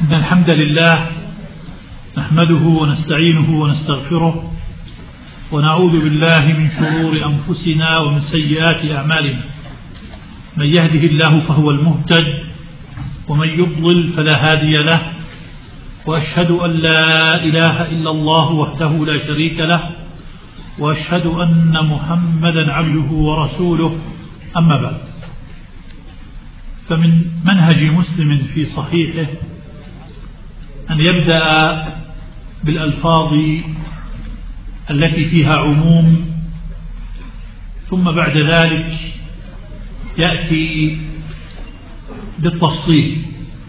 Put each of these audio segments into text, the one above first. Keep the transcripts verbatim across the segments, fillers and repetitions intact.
إن الحمد لله نحمده ونستعينه ونستغفره ونعوذ بالله من شرور أنفسنا ومن سيئات أعمالنا. من يهده الله فهو المهتد ومن يضلل فلا هادي له، وأشهد أن لا إله إلا الله وحده لا شريك له، وأشهد أن محمدا عبده ورسوله. أما بعد، فمن منهج مسلم في صحيحه أن يبدأ بالألفاظ التي فيها عموم، ثم بعد ذلك يأتي بالتفصيل،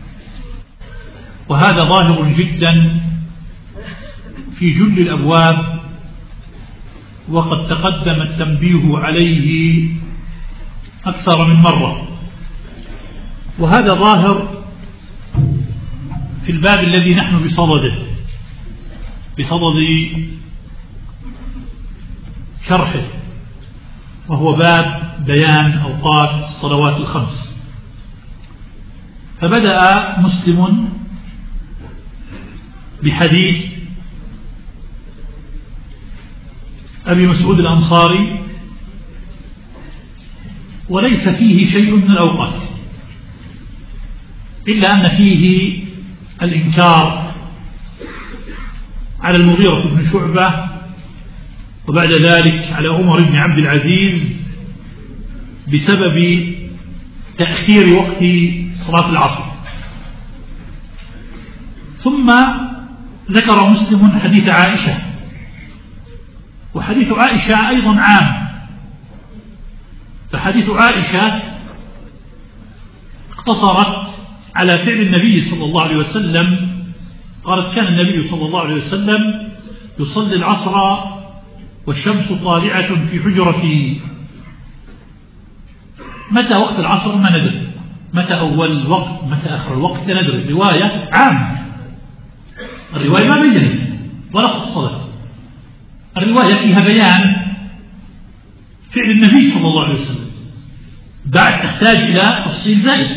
وهذا ظاهر جدا في جل الأبواب، وقد تقدم التنبيه عليه أكثر من مرة. وهذا ظاهر في الباب الذي نحن بصدده بصدد شرحه، وهو باب بيان أوقات الصلوات الخمس. فبدأ مسلم بحديث أبي مسعود الأنصاري، وليس فيه شيء من الأوقات، إلا أن فيه الإنكار على المغيرة بن شعبة، وبعد ذلك على عمر بن عبد العزيز بسبب تأخير وقت صلاة العصر. ثم ذكر مسلم حديث عائشة، وحديث عائشة أيضا عام. فحديث عائشة اقتصرت على فعل النبي صلى الله عليه وسلم. قالت: كان النبي صلى الله عليه وسلم يصلي العصر والشمس طالعة في حجرته. متى وقت العصر ما ندري، متى أول الوقت متى آخر الوقت لا ندري. الرواية عام، الرواية ما بينت ولا الصلاة، الرواية فيها بيان فعل النبي صلى الله عليه وسلم، بعد تحتاج إلى تفصيل زائد.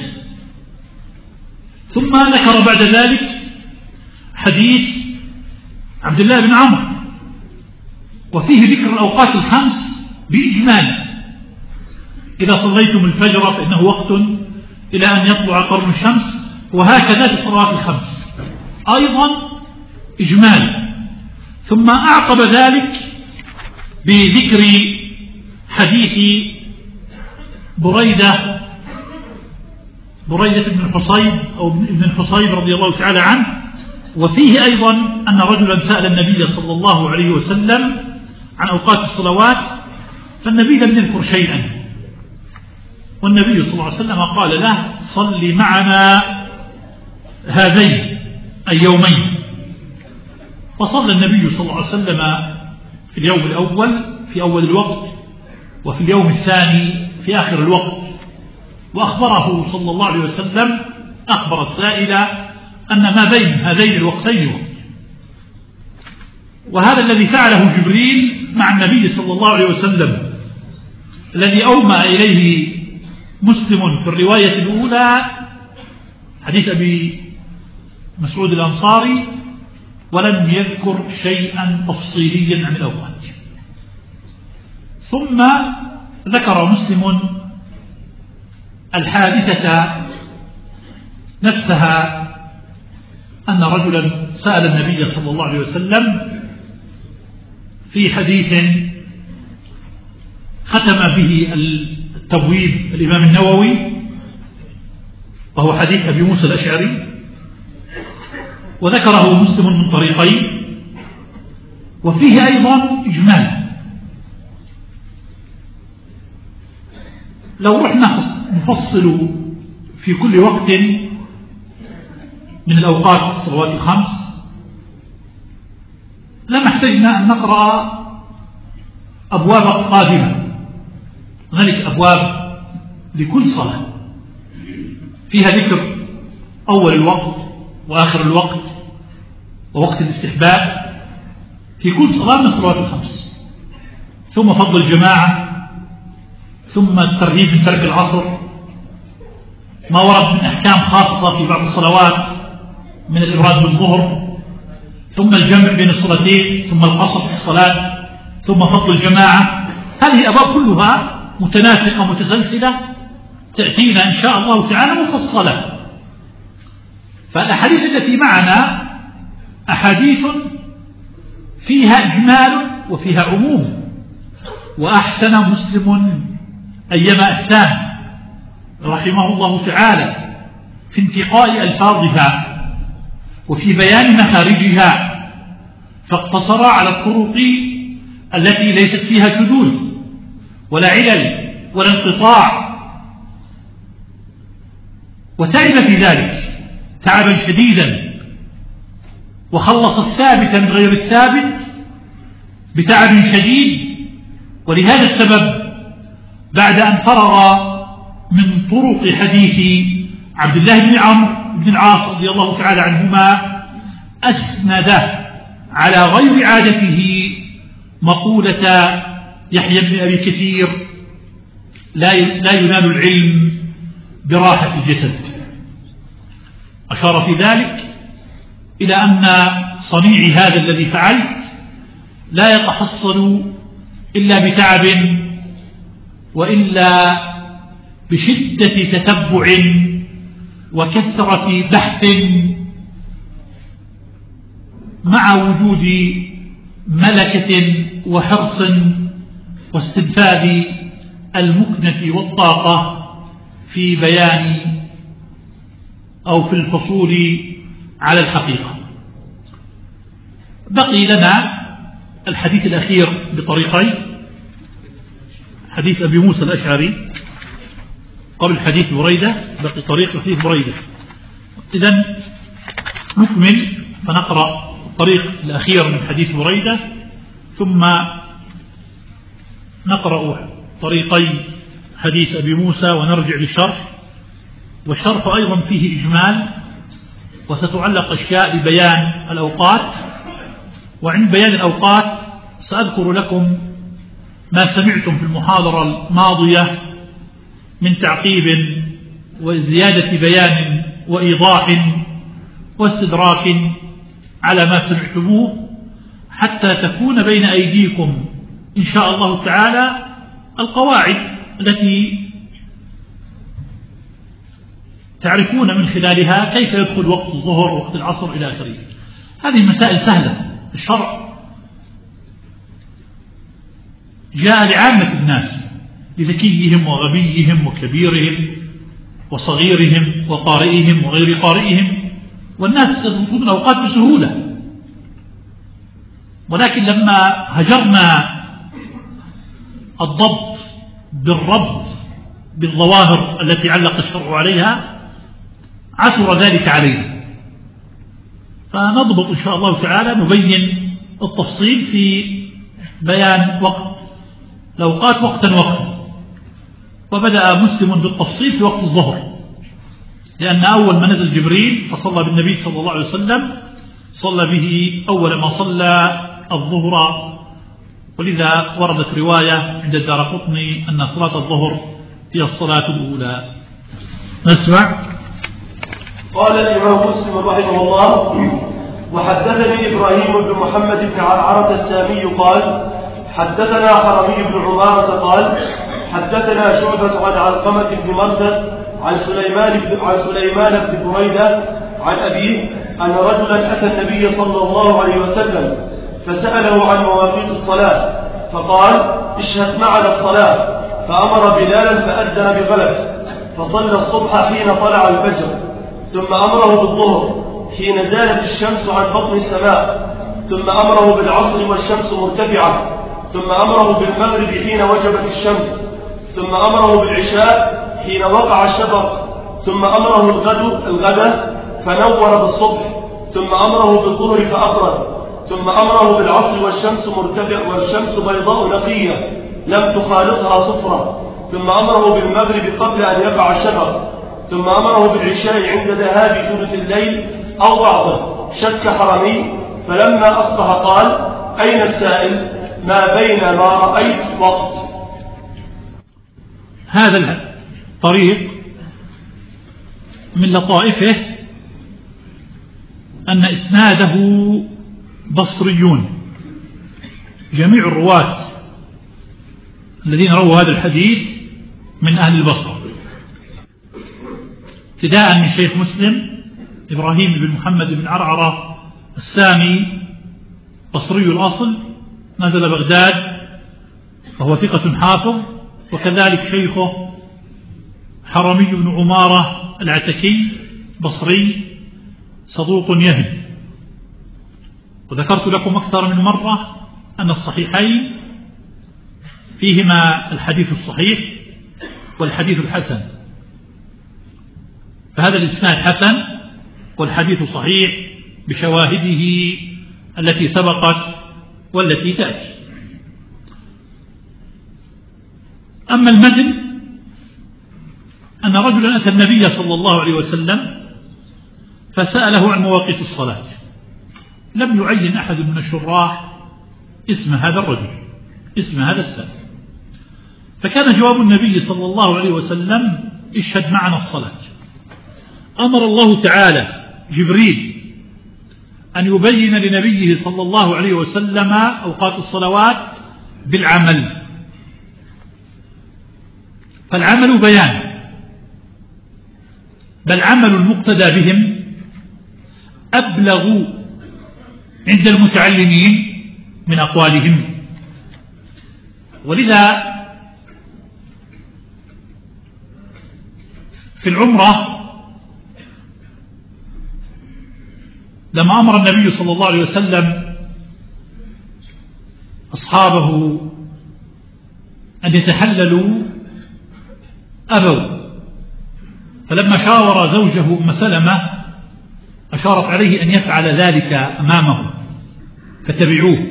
ثم ذكر بعد ذلك حديث عبد الله بن عمرو، وفيه ذكر الأوقات الخمس بإجمال: إذا صليتم الفجر فإنه وقت إلى أن يطلع قرن الشمس، وهكذا في الصلوات الخمس أيضا إجمال. ثم أعقب ذلك بذكر حديث بريدة بريدة بن الحصيب أو ابن الحصيب رضي الله تعالى عنه، وفيه أيضا أن رجلا سأل النبي صلى الله عليه وسلم عن أوقات الصلوات، فالنبي لم يذكر شيئا، والنبي صلى الله عليه وسلم قال له: صل معنا هذين اليومين. فصلى النبي صلى الله عليه وسلم في اليوم الأول في أول الوقت، وفي اليوم الثاني في آخر الوقت. وأخبره صلى الله عليه وسلم أخبر السائل أن ما بين هذين الوقتين وقت. وهذا الذي فعله جبريل مع النبي صلى الله عليه وسلم، الذي أومى إليه مسلم في الرواية الأولى حديث أبي مسعود الأنصاري، ولم يذكر شيئا تفصيليا عن الأوقات. ثم ذكر مسلم الحادثة نفسها، أن رجلا سأل النبي صلى الله عليه وسلم في حديث ختم به التبويب الإمام النووي، وهو حديث أبي موسى الأشعري، وذكره مسلم من طريقين، وفيه أيضا إجمال. لو رحنا نفصل في كل وقت من الأوقات الصلوات الخمس لما احتجنا أن نقرأ أبواب قادمة. هنالك أبواب لكل صلاة فيها ذكر أول الوقت وآخر الوقت ووقت الاستحباب في كل صلاة من الصلوات الخمس، ثم فضل الجماعة، ثم الترهيب من ترك العصر، ما ورد من أحكام خاصة في بعض الصلوات من الإفراد بالظهر، ثم الجمع بين الصلاتين، ثم القصر في الصلاة، ثم فضل الجماعة. هذه أبواب كلها متناسقة متسلسلة تأتينا إن شاء الله تعالى مفصلة. فالأحاديث التي معنا أحاديث فيها إجمال وفيها عموم، وأحسن مسلم أيما أحسان رحمه الله تعالى في انتقاء ألفاظها وفي بيان مخارجها، فاقتصر على الطرق التي ليست فيها شذوذ ولا علل ولا انقطاع، وتعب في ذلك تعبا شديدا، وخلص الثابت من غير الثابت بتعب شديد. ولهذا السبب بعد أن فرغ من طرق حديث عبد الله بن عمرو بن العاص رضي الله تعالى عنهما أسند على غير عادته مقولة يحيى بن أبي كثير: لا لا ينال العلم براحة الجسد. أشار في ذلك إلى أن صنيعي هذا الذي فعلت لا يتحصل إلا بتعب، وإلا بشدة تتبع وكثرة بحث، مع وجود ملكة وحرص واستنفاذ المكنة والطاقة في بيان أو في الحصول على الحقيقة. بقي لنا الحديث الأخير بطريقين: حديث أبي موسى الأشعري قبل حديث بريدة، بقي طريق حديث بريدة. إذن نكمل فنقرأ الطريق الأخير من حديث بريدة، ثم نقرأ طريقي حديث أبي موسى ونرجع للشرح. والشرح أيضا فيه إجمال، وستعلق أشياء لبيان الأوقات. وعند بيان الأوقات سأذكر لكم ما سمعتم في المحاضرة الماضية من تعقيب وزيادة بيان وإيضاح واستدراك على ما سمعتموه، حتى تكون بين أيديكم إن شاء الله تعالى القواعد التي تعرفون من خلالها كيف يدخل وقت الظهر ووقت العصر إلى آخره. هذه مسائل سهلة. الشرع جاء لعامة الناس، لذكيهم وغبيهم وكبيرهم وصغيرهم وقارئهم وغير قارئهم، والناس يضبطون الأوقات بسهولة. ولكن لما هجرنا الضبط بالربط بالظواهر التي علق الشرع عليها عثر ذلك علينا. فنضبط إن شاء الله تعالى، نبين التفصيل في بيان وقت الأوقات وقتا وقتا. وبدأ مسلم بالتفصيل في وقت الظهر، لأن أول ما نزل جبريل فصلى بالنبي صلى الله عليه وسلم صلى به أول ما صلى الظهر، ولذا وردت رواية عند الدارقطني أن صلاة الظهر هي الصلاة الأولى. نسمع. قال الإمام مسلم رحمه الله: وحدثني إبراهيم بن محمد بن عرعرة السامي قال: حدثنا حرمي بن عمارة قال: حدثنا شعبة عن علقمة بن مرثد عن سليمان بن عن سليمان بن بريدة عن أبيه أن رجلا أتى النبي صلى الله عليه وسلم فسأله عن مواقيت الصلاة، فقال: اشهد معنا الصلاة. فأمر بلالا فأذن بغلس، فصلى الصبح حين طلع الفجر، ثم أمره بالظهر حين زالت الشمس عن بطن السماء، ثم أمره بالعصر والشمس مرتفعة، ثم أمره بالمغرب حين وجبت الشمس، ثم أمره بالعشاء حين وقع الشفق، ثم أمره الغد الغد فنور بالصبح، ثم أمره بالظهر فأبرد، ثم أمره بالعصر والشمس مرتفع والشمس بيضاء نقية لم تخالطها صفرة، ثم أمره بالمغرب قبل أن يقع الشفق، ثم أمره بالعشاء عند ذهاب ثلث الليل أو بعضه. شك حرمي، فلما أصبح قال: أين السائل؟ ما بين ما رأيت وقت. هذا الطريق من لطائفه أن إسناده بصريون، جميع الرواة الذين رووا هذا الحديث من أهل البصرة، ابتداء من شيخ مسلم إبراهيم بن محمد بن عرعرة السامي بصري الأصل، نزل بغداد وهو ثقة حافظ، وكذلك شيخه حرمي بن عمارة العتكي بصري صدوق يهد. وذكرت لكم أكثر من مرة أن الصحيحين فيهما الحديث الصحيح والحديث الحسن، فهذا الإسناد حسن والحديث صحيح بشواهده التي سبقت والتي تأتي. أما المتن أن رجلا أتى النبي صلى الله عليه وسلم فسأله عن مواقيت الصلاة، لم يعين أحد من الشراح اسم هذا الرجل، اسم هذا السائل، فكان جواب النبي صلى الله عليه وسلم اشهد معنا الصلاة. أمر الله تعالى جبريل أن يبين لنبيه صلى الله عليه وسلم أوقات الصلوات بالعمل، فالعمل بيان، بل عمل المقتدى بهم أبلغ عند المتعلمين من أقوالهم. ولذا في العمرة لما أمر النبي صلى الله عليه وسلم أصحابه أن يتحللوا أبوا، فلما شاور زوجه أم سلمة أشارت عليه أن يفعل ذلك أمامه فتبعوه.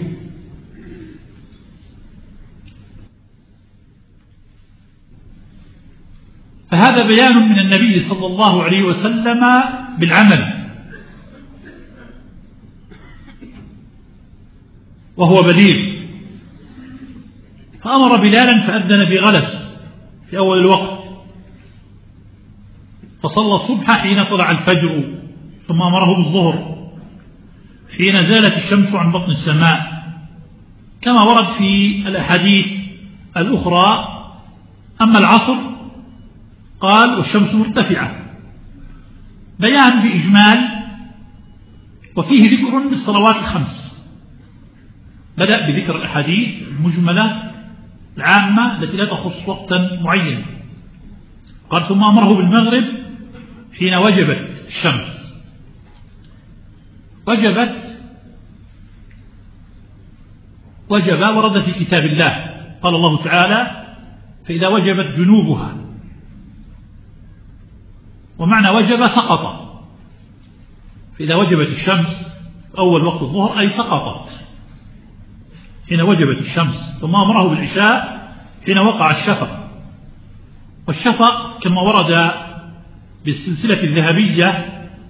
فهذا بيان من النبي صلى الله عليه وسلم بالعمل، وهو بليغ. فأمر بلالا فأذن بغلس في أول الوقت، فصلى الصبح حين طلع الفجر، ثم أمره بالظهر حين زالت الشمس عن بطن السماء، كما ورد في الأحاديث الأخرى. أما العصر قال والشمس مرتفعة، بيان بإجمال، وفيه ذكر بالصلوات الخمس، بدأ بذكر الأحاديث المجملة العامة التي لا تخص وقتا معين، قال ثم أمره بالمغرب حين وجبت الشمس. وجبت وجب ورد في كتاب الله، قال الله تعالى فإذا وجبت جنوبها، ومعنى وجب سقط، فإذا وجبت الشمس أول وقت الظهر أي سقطت حين وجبت الشمس. ثم أمره بالعشاء حين وقع الشفق، والشفق كما ورد بالسلسلة الذهبية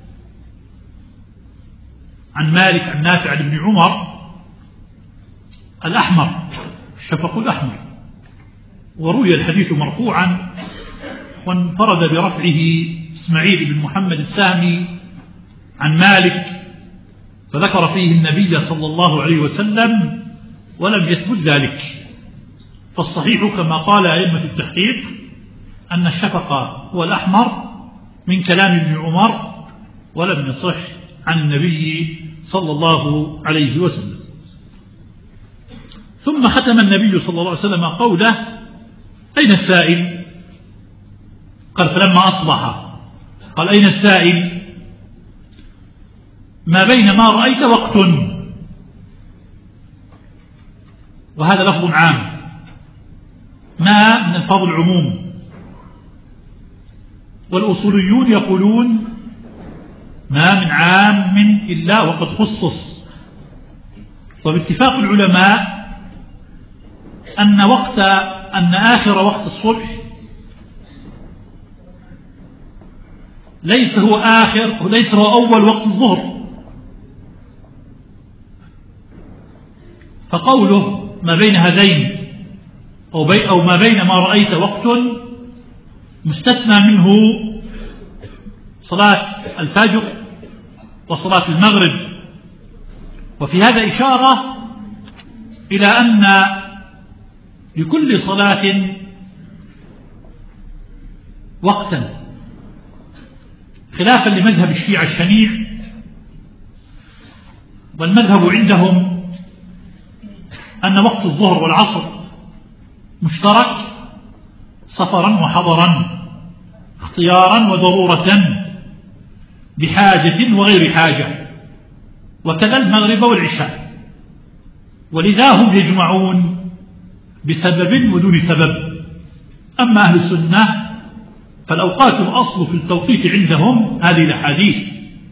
عن مالك عن نافع عن ابن عمر الأحمر، الشفق الأحمر، وروي الحديث مرفوعا، وانفرد برفعه إسماعيل بن محمد السامي عن مالك، فذكر فيه النبي صلى الله عليه وسلم ولم يثبت ذلك. فالصحيح كما قال أئمة التحقيق أن الشفق هو الأحمر من كلام ابن عمر، ولم يصح عن النبي صلى الله عليه وسلم. ثم ختم النبي صلى الله عليه وسلم قوله أين السائل؟ قال فلما أصبح قال أين السائل؟ ما بين ما رأيت وقت، وهذا لفظ عام، ما من الفاظ العموم، والأصوليون يقولون ما من عام إلا وقد خصص. وباتفاق العلماء أن وقت أن آخر وقت الصبح ليس هو آخر ليس هو أول وقت الظهر، فقوله ما بين هذين أو, بي أو ما بين ما رأيت وقت مستثنى منه صلاة الفجر وصلاة المغرب. وفي هذا إشارة إلى أن لكل صلاة وقتا، خلافا لمذهب الشيعة الشنيع، والمذهب عندهم أن وقت الظهر والعصر مشترك سفرا وحضرا، اختيارا وضرورة، بحاجة وغير حاجة، وكذا المغرب والعشاء. ولذا هم يجمعون بسبب ودون سبب. أما أهل السنة فالأوقات الأصل في التوقيت عندهم هذه الأحاديث،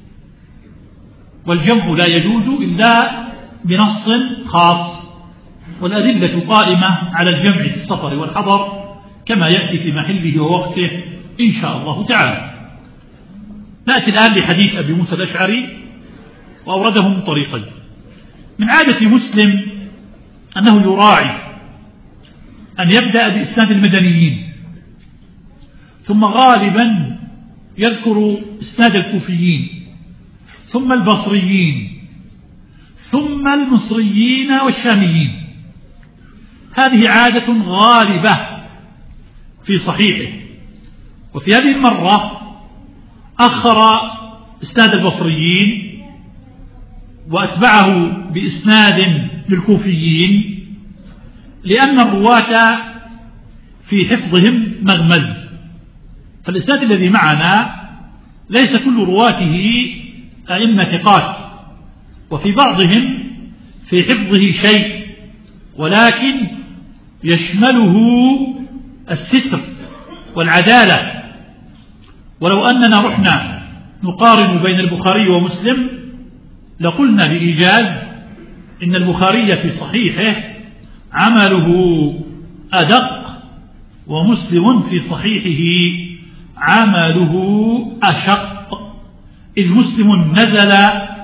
والجمع لا يجوز إلا بنص خاص، والأدلة قائمة على الجمع في السفر والحضر كما يأتي في محله ووقته إن شاء الله تعالى. نأتي الآن لحديث أبي موسى الأشعري، وأورده من طريقين. من عادة مسلم أنه يراعي أن يبدأ بإسناد المدنيين، ثم غالبا يذكر إسناد الكوفيين، ثم البصريين، ثم المصريين والشاميين. هذه عادة غالبة في صحيحه. وفي هذه المرة أخر إسناد البصريين وأتبعه بإسناد للكوفيين، لأن الرواة في حفظهم مغمز. فالإسناد الذي معنا ليس كل رواته أئمة ثقات، وفي بعضهم في حفظه شيء، ولكن يشمله الستر والعدالة. ولو أننا رحنا نقارن بين البخاري ومسلم لقلنا بإيجاز إن البخاري في صحيحه عمله أدق، ومسلم في صحيحه عمله أشق، إذ مسلم نزل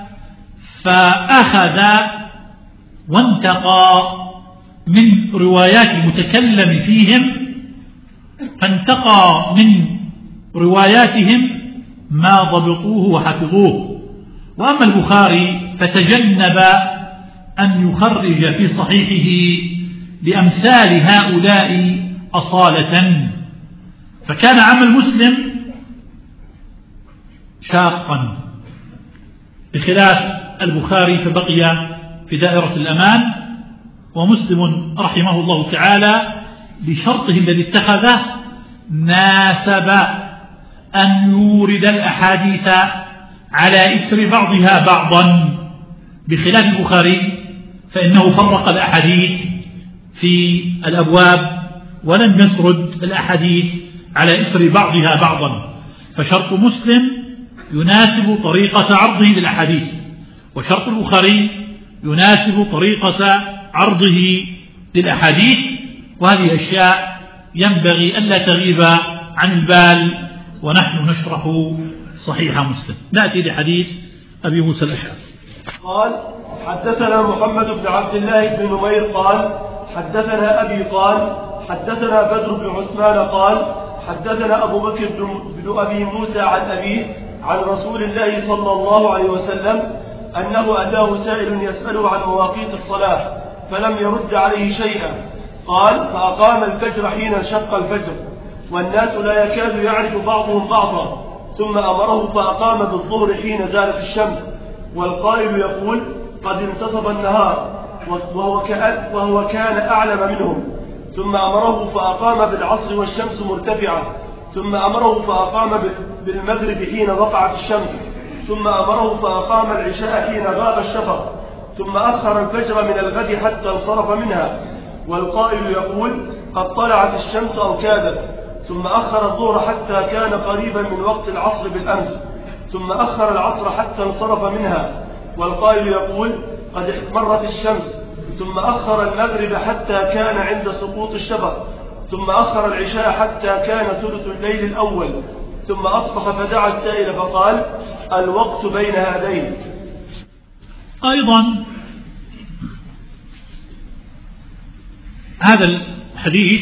فأخذ وانتقى من روايات المتكلم فيهم، فانتقى من رواياتهم ما ضبطوه وحفظوه. وأما البخاري فتجنب أن يخرج في صحيحه لأمثال هؤلاء أصالة، فكان عمل مسلم شاقا، بخلاف البخاري فبقي في دائرة الأمان. ومسلم رحمه الله تعالى بشرطه الذي اتخذه ناسب أن يورد الأحاديث على إثر بعضها بعضا، بخلاف البخاري فإنه فرق الأحاديث في الأبواب ولم يسرد الأحاديث على إثر بعضها بعضا. فشرط مسلم يناسب طريقة عرضه للأحاديث، وشرط البخاري يناسب طريقة عرضه للأحاديث. وهذه أشياء ينبغي ألا تغيب عن البال ونحن نشرح صحيح مسلم. نأتي لحديث أبي موسى الأشعري. قال: حدثنا محمد بن عبد الله بن نمير قال: حدثنا أبي قال: حدثنا بدر بن عثمان قال: حدثنا أبو بكر بن أبي موسى عن أبيه عن رسول الله صلى الله عليه وسلم أنه أتاه سائل يسأله عن مواقيت الصلاة فلم يرد عليه شيئا. قال: فأقام الفجر حين انشق الفجر والناس لا يكاد يعرف بعضهم بعضا، ثم أمره فأقام بالظهر حين زالت الشمس، والقائل يقول: قد انتصف النهار، وهو كان, وهو كان أعلم منهم. ثم أمره فأقام بالعصر والشمس مرتفعة، ثم أمره فأقام بالمغرب حين وقعت الشمس، ثم أمره فأقام العشاء حين غاب الشفق، ثم أخر الفجر من الغد حتى انصرف منها، والقائل يقول: قد طلعت الشمس أو كادت، ثم أخر الظهر حتى كان قريبا من وقت العصر بالأمس، ثم أخر العصر حتى انصرف منها، والقائل يقول: قد احمرت الشمس، ثم أخر المغرب حتى كان عند سقوط الشفق، ثم أخر العشاء حتى كان ثلث الليل الأول، ثم أصبح فدعا السائل فقال: الوقت بين هذين. أيضا هذا الحديث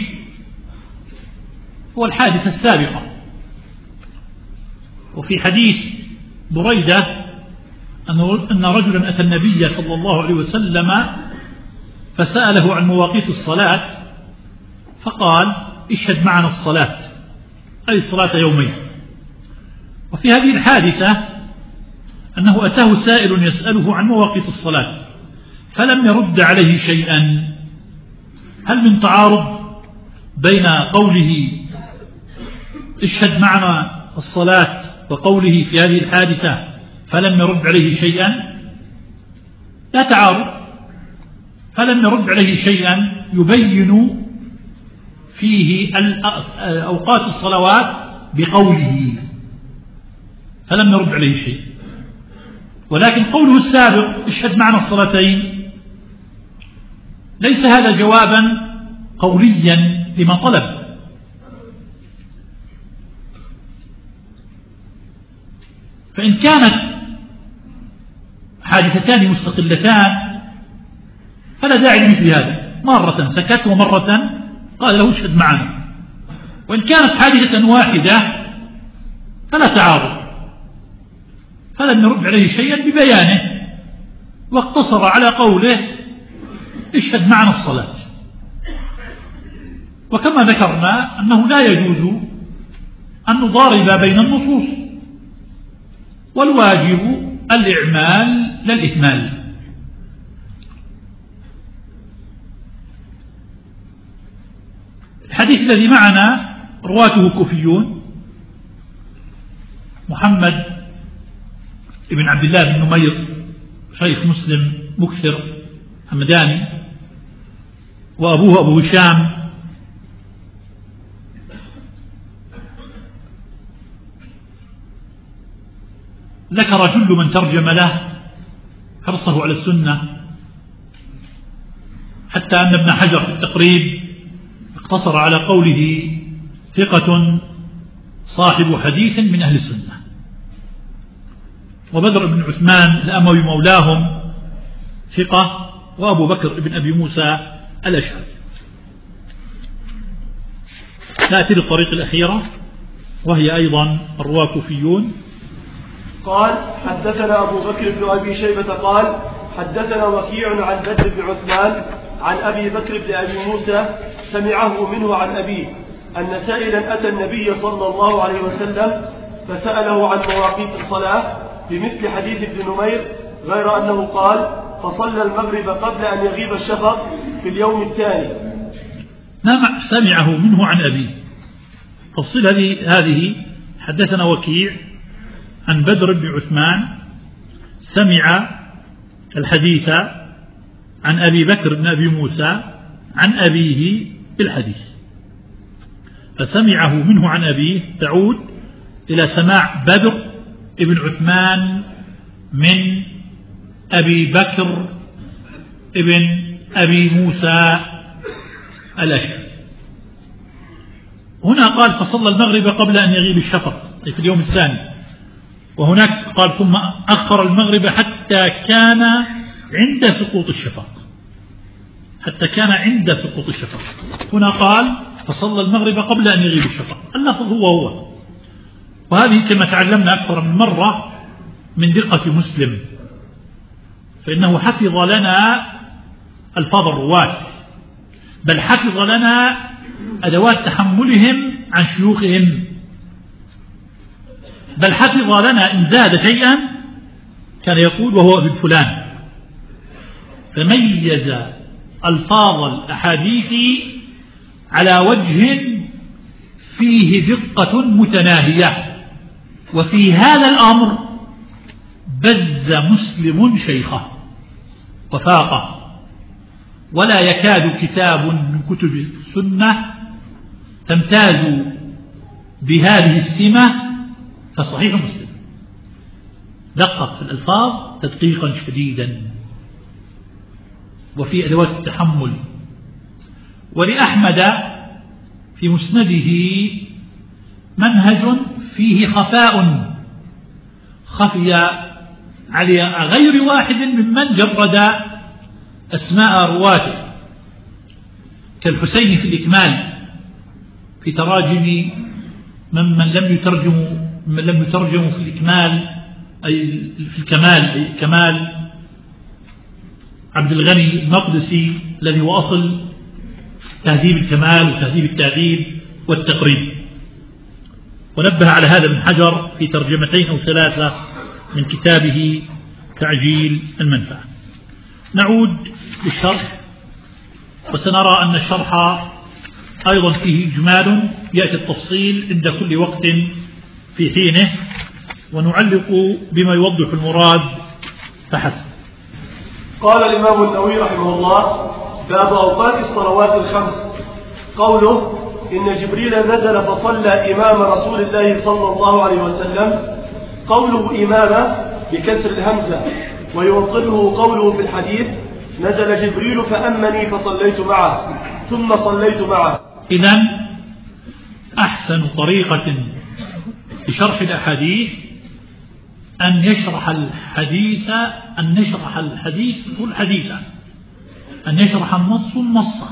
هو الحادثة السابقة. وفي حديث بريدة أن رجلا أتى النبي صلى الله عليه وسلم فسأله عن مواقيت الصلاة فقال اشهد معنا الصلاة، أي صلاة يومين. وفي هذه الحادثة أنه أتاه سائل يسأله عن مواقيت الصلاة فلم يرد عليه شيئا. هل من تعارض بين قوله اشهد معنا الصلاة وقوله في هذه الحادثة فلم يرد عليه شيئا؟ لا تعارض. فلم يرد عليه شيئا يبين فيه أوقات الصلوات بقوله فلم يرد عليه شيء. ولكن قوله السابق اشهد معنا الصلاتين ليس هذا جوابا قوليا لما طلب، فإن كانت حادثتان مستقلتان فلا داعي لمثل هذا، مرة سكت ومرة قال له اشهد معنا. وإن كانت حادثة واحدة فلا تعارض، فلم يرد عليه شيئا ببيانه واقتصر على قوله اشهد معنا الصلاة. وكما ذكرنا أنه لا يجوز أن نضارب بين النصوص، والواجب الإعمال لا الإهمال. الحديث الذي معنا رواته كوفيون، محمد بن عبد الله بن نمير شيخ مسلم مكثر همداني، وأبوه أبو هشام ذكر جل من ترجم له حرصه على السنة، حتى أن ابن حجر في التقريب اقتصر على قوله ثقة صاحب حديث من أهل السنة. وبدر بن عثمان الأموي مولاهم ثقة، وأبو بكر بن أبي موسى الأشعري. نأتي للطريق الأخيرة وهي أيضا الرواة كوفيون. قال حدثنا أبو بكر بن أبي شيبة قال حدثنا وكيع عن بدر بن عثمان عن أبي بكر بن أبي موسى سمعه منه عن أبيه أن سائلا أتى النبي صلى الله عليه وسلم فسأله عن مواقيت الصلاة بمثل حديث ابن نمير، غير أنه قال فصلى المغرب قبل أن يغيب الشفق في اليوم الثاني. نعم، سمعه منه عن أبيه. تفصيل هذه هذه حدثنا وكيع عن بدر بن عثمان سمع الحديث عن أبي بكر بن أبي موسى عن أبيه بالحديث، فسمعه منه عن أبيه تعود إلى سماع بدر بن عثمان من أبي بكر بن أبي موسى الأشعري. هنا قال فصلى المغرب قبل أن يغيب الشفق، أي في اليوم الثاني، وهناك قال ثم أخر المغرب حتى كان عند سقوط الشفق، حتى كان عند سقوط الشفق. هنا قال فصلى المغرب قبل أن يغيب الشفق، اللفظ هو هو. وهذه كما تعلمنا أكثر من مرة من دقة مسلم، فإنه حفظ لنا ألفاظ الرواة، بل حفظ لنا أدوات تحملهم عن شيوخهم، بل حفظ لنا إن زاد شيئا كان يقول وهو ابن فلان، فميز ألفاظ الأحاديث على وجه فيه دقة متناهية. وفي هذا الأمر بز مسلم شيخه وفاقه، ولا يكاد كتاب من كتب السنة تمتاز بهذه السمة كصحيح مسلم. دقق في الألفاظ تدقيقا شديدا وفي أدوات التحمل. ولأحمد في مسنده منهج فيه خفاء خفي على غير واحد ممن جرد أسماء رواته، كالحسين في الإكمال في تراجم ممن لم يترجموا من لم يترجموا في الإكمال أي في الكمال، أي كمال عبد الغني المقدسي الذي هو أصل تهذيب الكمال وتهذيب التهذيب والتقريب. ونبه على هذا ابن حجر في ترجمتين أو ثلاثة من كتابه تعجيل المنفعة. نعود للشرح، وسنرى أن الشرح أيضا فيه إجمال يأتي التفصيل عند كل وقت في حينه، ونعلق بما يوضح المراد فحسب. قال الإمام النووي رحمه الله: باب أوقات الصلوات الخمس. قوله: إن جبريل نزل فصلى إمام رسول الله صلى الله عليه وسلم. قوله إمامة بكسر الهمزة، ويوطنه قوله في الحديث: نزل جبريل فأمني فصليت معه ثم صليت معه. إذن أحسن طريقة لشرح الأحاديث أن يشرح الحديث أن يشرح الحديث كل حديثا أن يشرح النص النص.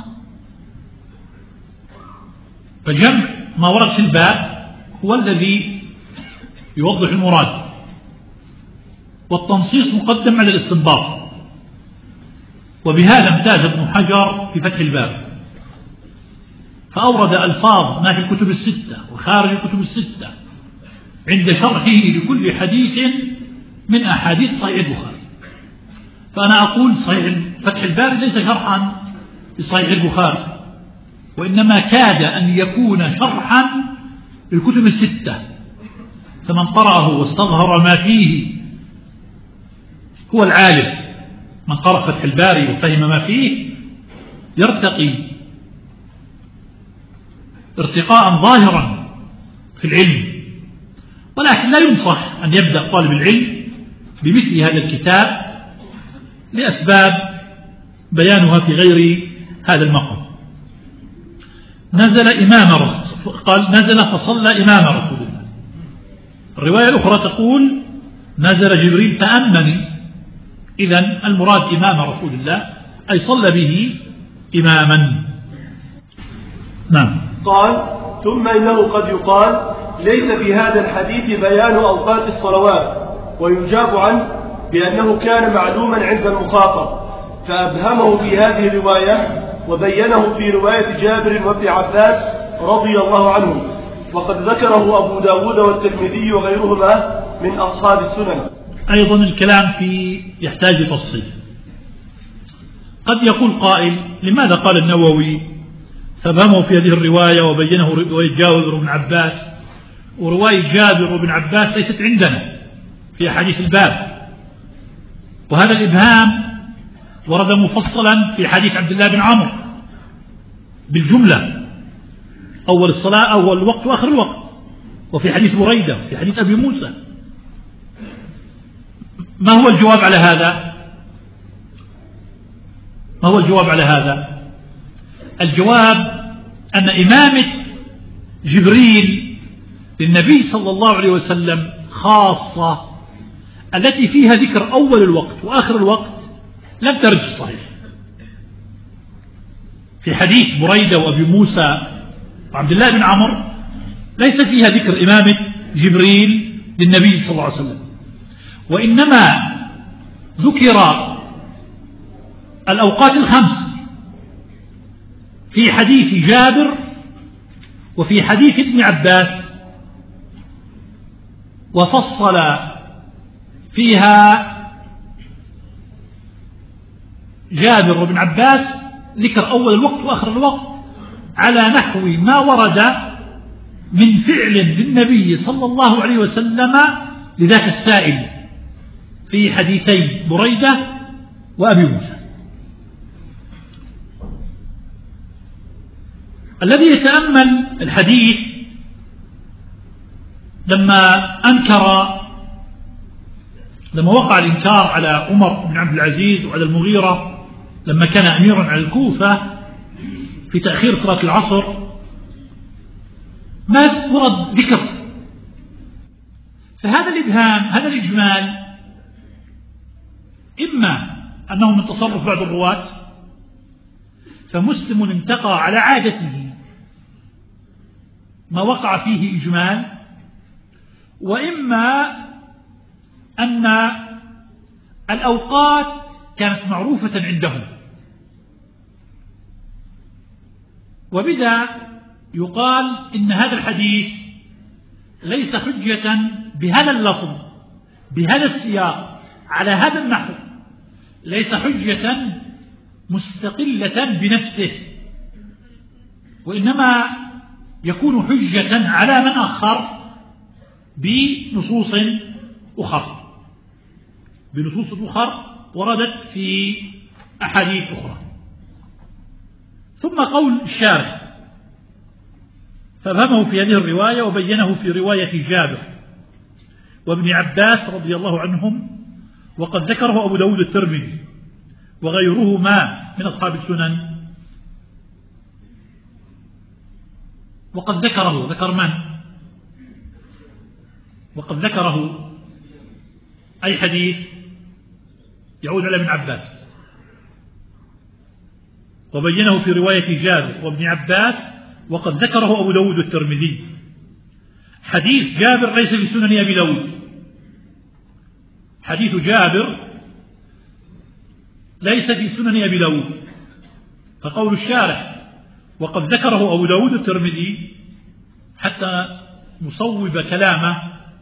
فجمع ما ورد في الباب هو الذي يوضح المراد، والتنصيص مقدم على الاستنباط. وبهذا امتاز ابن حجر في فتح الباب، فأورد ألفاظ ما في الكتب الستة وخارج الكتب الستة عند شرحه لكل حديث من أحاديث صحيح البخاري. فأنا أقول صحيح فتح الباب ليس شرحا لصحيح البخاري، وإنما كاد أن يكون شرحا للكتب الستة، فمن قرأه واستظهر ما فيه هو العالم. من قرأ فتح الباري وفهم ما فيه يرتقي ارتقاء ظاهرا في العلم. ولكن لا ينصح أن يبدأ طالب العلم بمثل هذا الكتاب لأسباب بيانها في غير هذا المقام. نزل إمام رسول قال نزل فصلى إمام رسول الله. الرواية الأخرى تقول نزل جبريل فأمني. إذن المراد إمام رسول الله أي صلى به إماما. نعم. قال: ثم إنه قد يقال ليس في هذا الحديث بيان أوقات الصلوات، ويجاب عنه بأنه كان معلوما عند المخاطب، فأبهمه في هذه الرواية وبينه في رواية جابر وابن عباس رضي الله عنه، وقد ذكره أبو داود والترمذي وغيرهما من أصحاب السنن. أيضا الكلام في يحتاج تفصيل. قد يقول قائل: لماذا قال النووي فابهمه في هذه الرواية وبينه رواية جابر بن عباس، ورواية جابر بن عباس ليست عندنا في أحاديث الباب؟ وهذا الإبهام ورد مفصلا في حديث عبد الله بن عمرو بالجملة، أول الصلاة أول الوقت وآخر الوقت، وفي حديث بريدة وفي حديث أبي موسى. ما هو الجواب على هذا؟ ما هو الجواب على هذا؟ الجواب أن إمامة جبريل للنبي صلى الله عليه وسلم خاصة، التي فيها ذكر أول الوقت وآخر الوقت لم ترد في الصحيح. في حديث بريدة وأبي موسى وعبد الله بن عمرو ليس فيها ذكر إمامة جبريل للنبي صلى الله عليه وسلم، وإنما ذكر الأوقات الخمس في حديث جابر وفي حديث ابن عباس، وفصل فيها جابر وابن عباس ذكر أول الوقت وآخر الوقت على نحو ما ورد من فعل للنبي صلى الله عليه وسلم لذاك السائل في حديثي بريدة وأبي موسى. الذي يتأمل الحديث لما أنكر لما وقع الإنكار على عمر بن عبد العزيز وعلى المغيرة لما كان أميرا على الكوفة في تأخير صلاة العصر، ما ورد ذكر. فهذا الإبهام هذا الإجمال إما أنه من تصرف بعض الرواة، فمسلم انتقى على عادته ما وقع فيه إجمال، وإما أن الأوقات كانت معروفة عندهم، وبذا يقال إن هذا الحديث ليس حجة بهذا اللفظ بهذا السياق على هذا النحو، ليس حجة مستقلة بنفسه، وإنما يكون حجة على من آخر بنصوص أخرى بنصوص أخرى وردت في أحاديث أخرى. ثم قول الشارح: ففهمه في هذه الرواية وبينه في رواية جابر وابن عباس رضي الله عنهم، وقد ذكره أبو داود الترمذي وغيرهما من أصحاب السنن. وقد ذكره ذكر من؟ وقد ذكره أي حديث يعود على ابن عباس، وبينه في رواية جابر وابن عباس، وقد ذكره أبو داود الترمذي. حديث جابر ليس في سنن أبي داود، حديث جابر ليس في سنن أبي داود، فقول الشارح وقد ذكره أبو داود الترمذي حتى نصوب كلامه،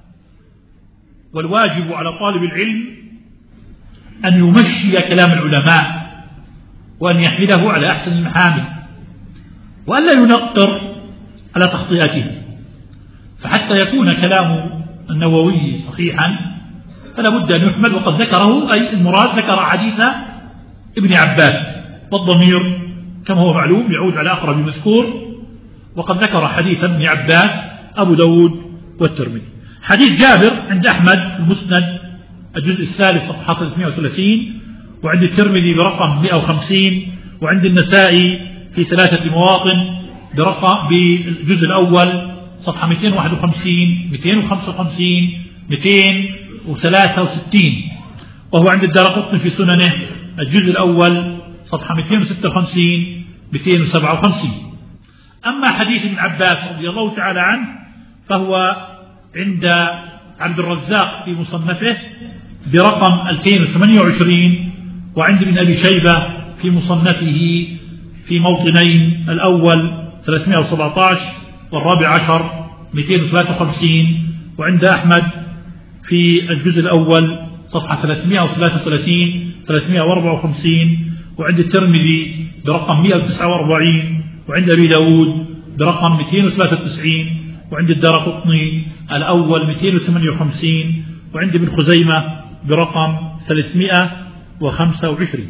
والواجب على طالب العلم أن يمشي كلام العلماء وأن يحمله على أحسن المحامل، وأن لا ينقر على تخطئته، فحتى يكون كلام النووي صحيحا فلا بد أن يحمل. وقد ذكره أي المراد ذكر حديث ابن عباس، والضمير كما هو معلوم يعود على أقرب مذكور، وقد ذكر حديث ابن عباس أبو داود والترمذي. حديث جابر عند أحمد المسند الجزء الثالث صفحة ثلاثمائة وثلاثين، وعند الترمذي برقم مئة وخمسين، وعند النسائي في ثلاثة مواطن برقم بالجزء الأول صفحة مئتين وواحد وخمسين مئتين وخمسة وخمسين مئتين وثلاثة وستين، وهو عند الدارقطني في سننه الجزء الأول صفحة مئتين وستة وخمسين مئتين وسبعة وخمسين. أما حديث ابن عباس رضي الله تعالى عنه فهو عند عبد الرزاق في مصنفه برقم ألفين وثمانية وعشرين، وعند ابن أبي شيبة في مصنفه في موطنين، الأول ثلاثمائة وسبعة عشر والرابع عشر مئتين وثلاثة وخمسين، وعند أحمد في الجزء الأول صفحة ثلاثمائة وثلاثة وثلاثين ثلاثمائة وأربعة وخمسين، وعند الترمذي برقم مئة وتسعة وأربعين، وعند أبي داود برقم مئتين وثلاثة وتسعين، وعند الدارقطني الأول مئتين وثمانية وخمسين، وعند ابن خزيمة برقم ثلاثمائة وخمسة وعشرين.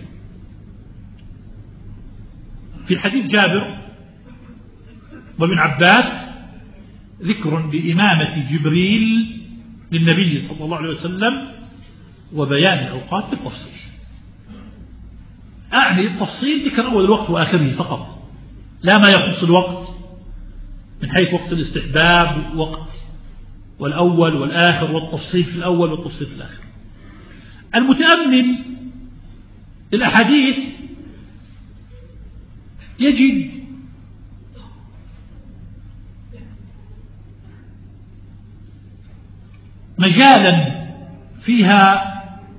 في حديث جابر وابن عباس ذكر بإمامة جبريل للنبي صلى الله عليه وسلم وبيان الأوقات بالتفصيل. أعني التفصيل ذكر أول الوقت وآخره فقط، لا ما يخص الوقت من حيث وقت الاستحباب وقت والأول والآخر والتفصيل في الأول والتفصيل في الآخر. المتأمل الأحاديث يجد مجالا فيها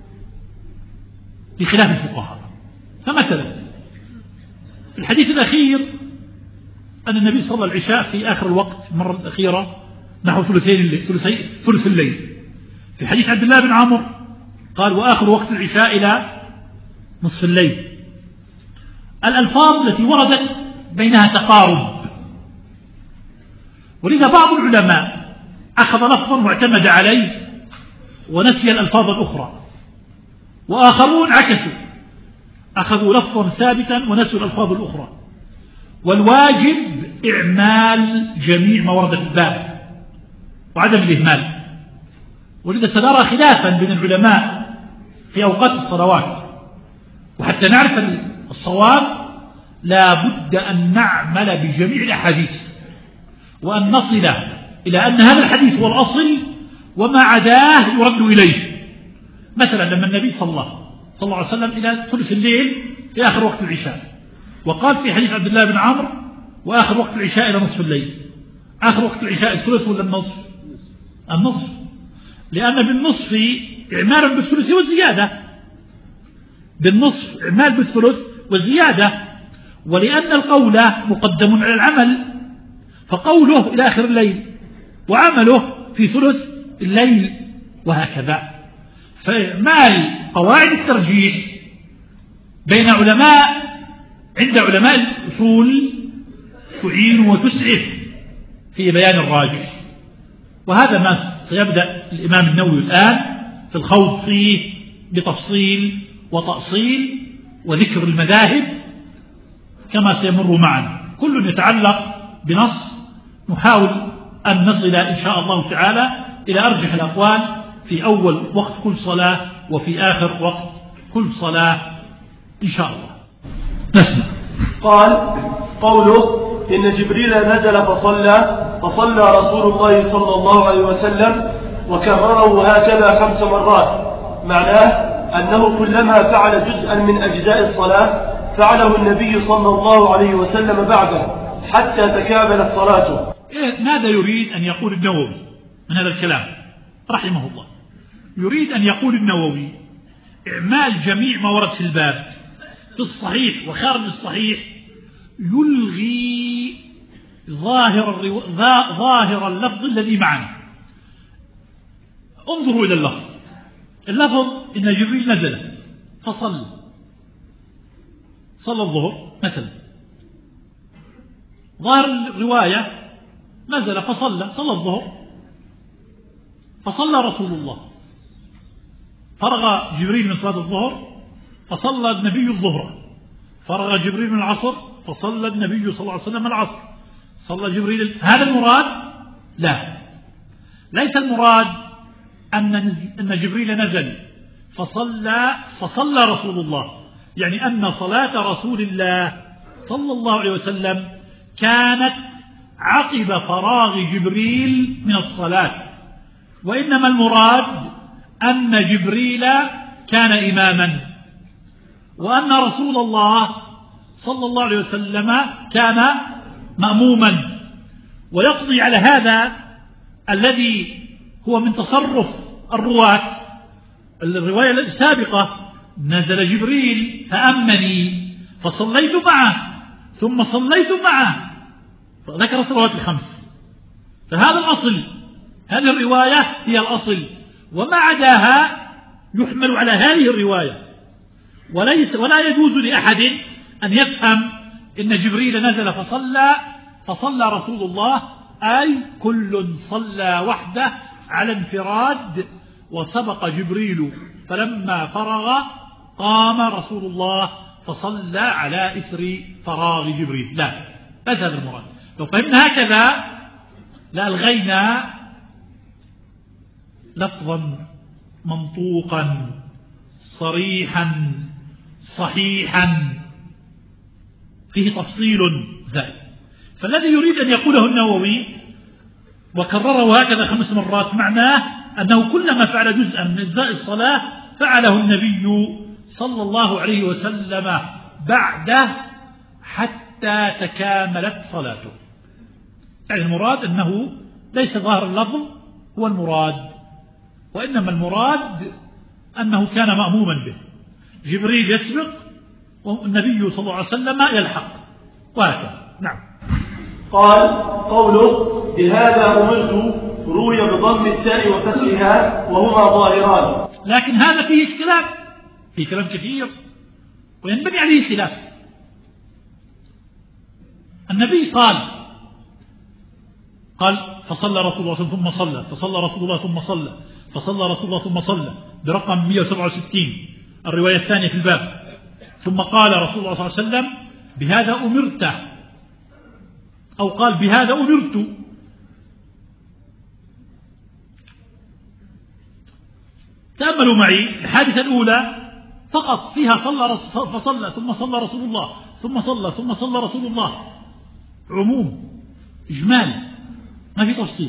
لخلاف الفقهاء. فمثلا في الحديث الأخير أن النبي صلى العشاء في آخر الوقت المرة الأخيرة نحو ثلثين الليل ثلث الليل. في حديث عبد الله بن عمرو قال وآخر وقت العشاء إلى نصف الليل. الألفاظ التي وردت بينها تقارب، ولذا بعض العلماء أخذ لفظا واعتمد عليه ونسي الألفاظ الأخرى، وآخرون عكسوا أخذوا لفظا ثابتا ونسوا الألفاظ الأخرى. والواجب إعمال جميع ما ورد في الباب وعدم الإهمال. ولذا سنرى خلافا بين العلماء في أوقات الصلوات، وحتى نعرف الصواب لا بد أن نعمل بجميع الأحاديث وأن نصل إلى أن هذا الحديث هو الأصل وما عداه يرد إليه. مثلا لما النبي صلى الله, صلى الله عليه وسلم إلى ثلث الليل في آخر وقت العشاء، وقال في حديث عبد الله بن عمرو وآخر وقت العشاء إلى نصف الليل. آخر وقت العشاء الثلث ولا النصف؟ النصف، لأن بالنصف إعمال بالثلث والزيادة، بالنصف إعمال بالثلث والزيادة، ولأن القول مقدم على العمل، فقوله إلى آخر الليل وعمله في ثلث الليل وهكذا. فإعمال قواعد الترجيح بين علماء عند علماء الأصول تعين وتسعف في بيان الراجح، وهذا ما سيبدأ الإمام النووي الآن في الخوض فيه بتفصيل وتأصيل وذكر المذاهب كما سيمر معنا، كل يتعلق بنص نحاول أن نصل إن شاء الله تعالى إلى أرجح الأقوال في أول وقت كل صلاة وفي آخر وقت كل صلاة إن شاء الله. نسمع. قال: قوله إن جبريل نزل فصلى فصلى رسول الله صلى الله عليه وسلم وكرره هكذا خمس مرات، معناه أنه كلما فعل جزءا من أجزاء الصلاة فعله النبي صلى الله عليه وسلم بعده حتى تكاملت صلاته. ماذا يريد أن يقول النووي من هذا الكلام رحمه الله؟ يريد أن يقول النووي إعمال جميع ما ورد في الباب في الصحيح وخارج الصحيح يلغي ظاهر, الرو... ظاهر اللفظ الذي معنا. انظروا إلى اللفظ. اللفظ إن جبريل نزل فصلى صلى الظهر مثلا، ظاهر الرواية نزل فصلى صلى الظهر، فصلى رسول الله، فرغ جبريل من صلاة الظهر فصلى النبي الظهر، فرغ جبريل من العصر فصلى النبي صلى الله عليه وسلم العصر، صلى جبريل. هذا المراد؟ لا، ليس المراد أن أن جبريل نزل فصلى فصلى رسول الله، يعني أن صلاة رسول الله صلى الله عليه وسلم كانت عقب فراغ جبريل من الصلاة، وإنما المراد أن جبريل كان إماما، وأن رسول الله صلى الله عليه وسلم كان مأموما. ويقضي على هذا الذي هو من تصرف الرواة الرواية السابقة: نزل جبريل فأمني فصليت معه ثم صليت معه، فذكر الصلوات الخمس. فهذا الأصل، هذه الرواية هي الأصل، وما عداها يحمل على هذه الرواية. وليس ولا يجوز لأحد أن يفهم إن جبريل نزل فصلى فصلى رسول الله أي كل صلى وحده على انفراد، وسبق جبريل فلما فرغ قام رسول الله فصلى على إثر فراغ جبريل. لا، ليس هذا المراد. لو فهمنا هكذا لألغينا لفظا منطوقا صريحا صحيحا فيه تفصيل زائد. فالذي يريد أن يقوله النووي وكرره هكذا خمس مرات معناه أنه كلما فعل جزءا من أجزاء الصلاة فعله النبي صلى الله عليه وسلم بعده حتى تكاملت صلاته. يعني المراد أنه ليس ظاهر اللفظ هو المراد، وإنما المراد أنه كان مأموما به، جبريل يسبق والنبي صلى الله عليه وسلم يلحق، وهكذا. نعم. قال: قوله بهذا أمرت روي بضم التاء وفتحها وهما ظاهران. لكن هذا فيه اختلاف، فيه كلام كثير وينبني عليه خلاف. النبي قال قال فصلى رسول الله ثم صلى، فصلى رسول الله ثم صلى، فصلى رسول الله ثم صلى، برقم مئة وسبعة وستين الرواية الثانية في الباب. ثم قال رسول الله صلى الله عليه وسلم بهذا أمرت، أو قال بهذا أمرت. تأملوا معي الحادثة الأولى فقط فيها صلى فصلى ثم صلى رسول الله ثم صلى ثم صلى رسول الله، عموم إجمال ما في تفصيل.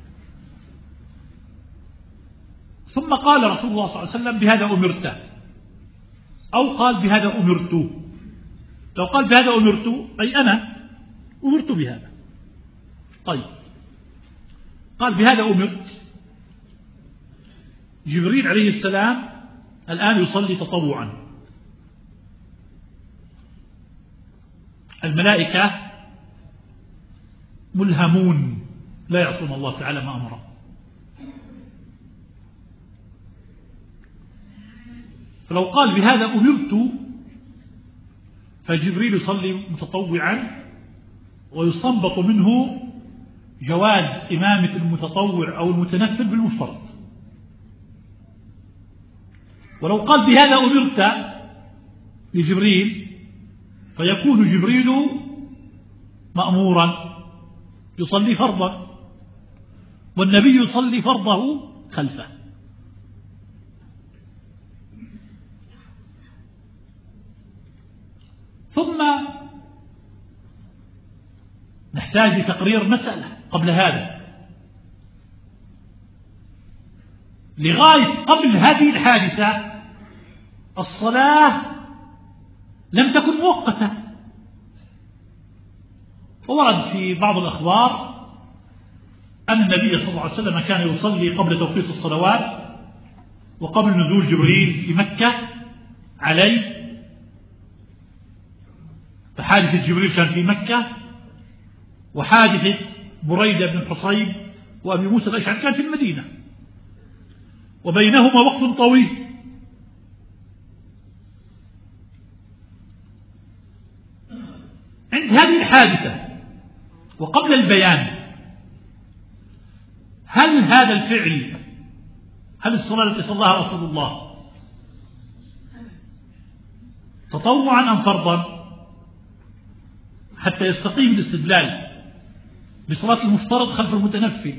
ثم قال رسول الله صلى الله عليه وسلم بهذا أمرت، أو قال بهذا أمرت. لو قال بهذا أمرت أي أنا أمرت بهذا. طيب، قال بهذا أمرت جبريل عليه السلام الآن يصلي تطوعا. الملائكة ملهمون لا يعصون الله تعالى ما أمره. فلو قال بهذا أمرت فجبريل يصلي متطوعا، ويستنبط منه جواز إمامة المتطوع أو المتنفل بالمفترض. ولو قال بهذا أمرت لجبريل فيكون جبريل مأمورا يصلي فرضا، والنبي يصلي فرضه خلفه. ثم نحتاج لتقرير مسألة قبل هذا. لغاية قبل هذه الحادثة الصلاة لم تكن مؤقتة، وورد في بعض الأخبار أن النبي صلى الله عليه وسلم كان يصلي قبل توقيت الصلوات وقبل نزول جبريل في مكة عليه. فحادثة جبريل كان في مكة، وحادثة بريدة بن الحصيب وأبي موسى الأشعري كان في المدينة، وبينهما وقت طويل. عند هذه الحادثة وقبل البيان، هل هذا الفعل، هل الصلاة التي صلاها رسول الله تطوعا أم فرضا، حتى يستقيم الاستدلال بصلاة المفترض خلف المتنفل؟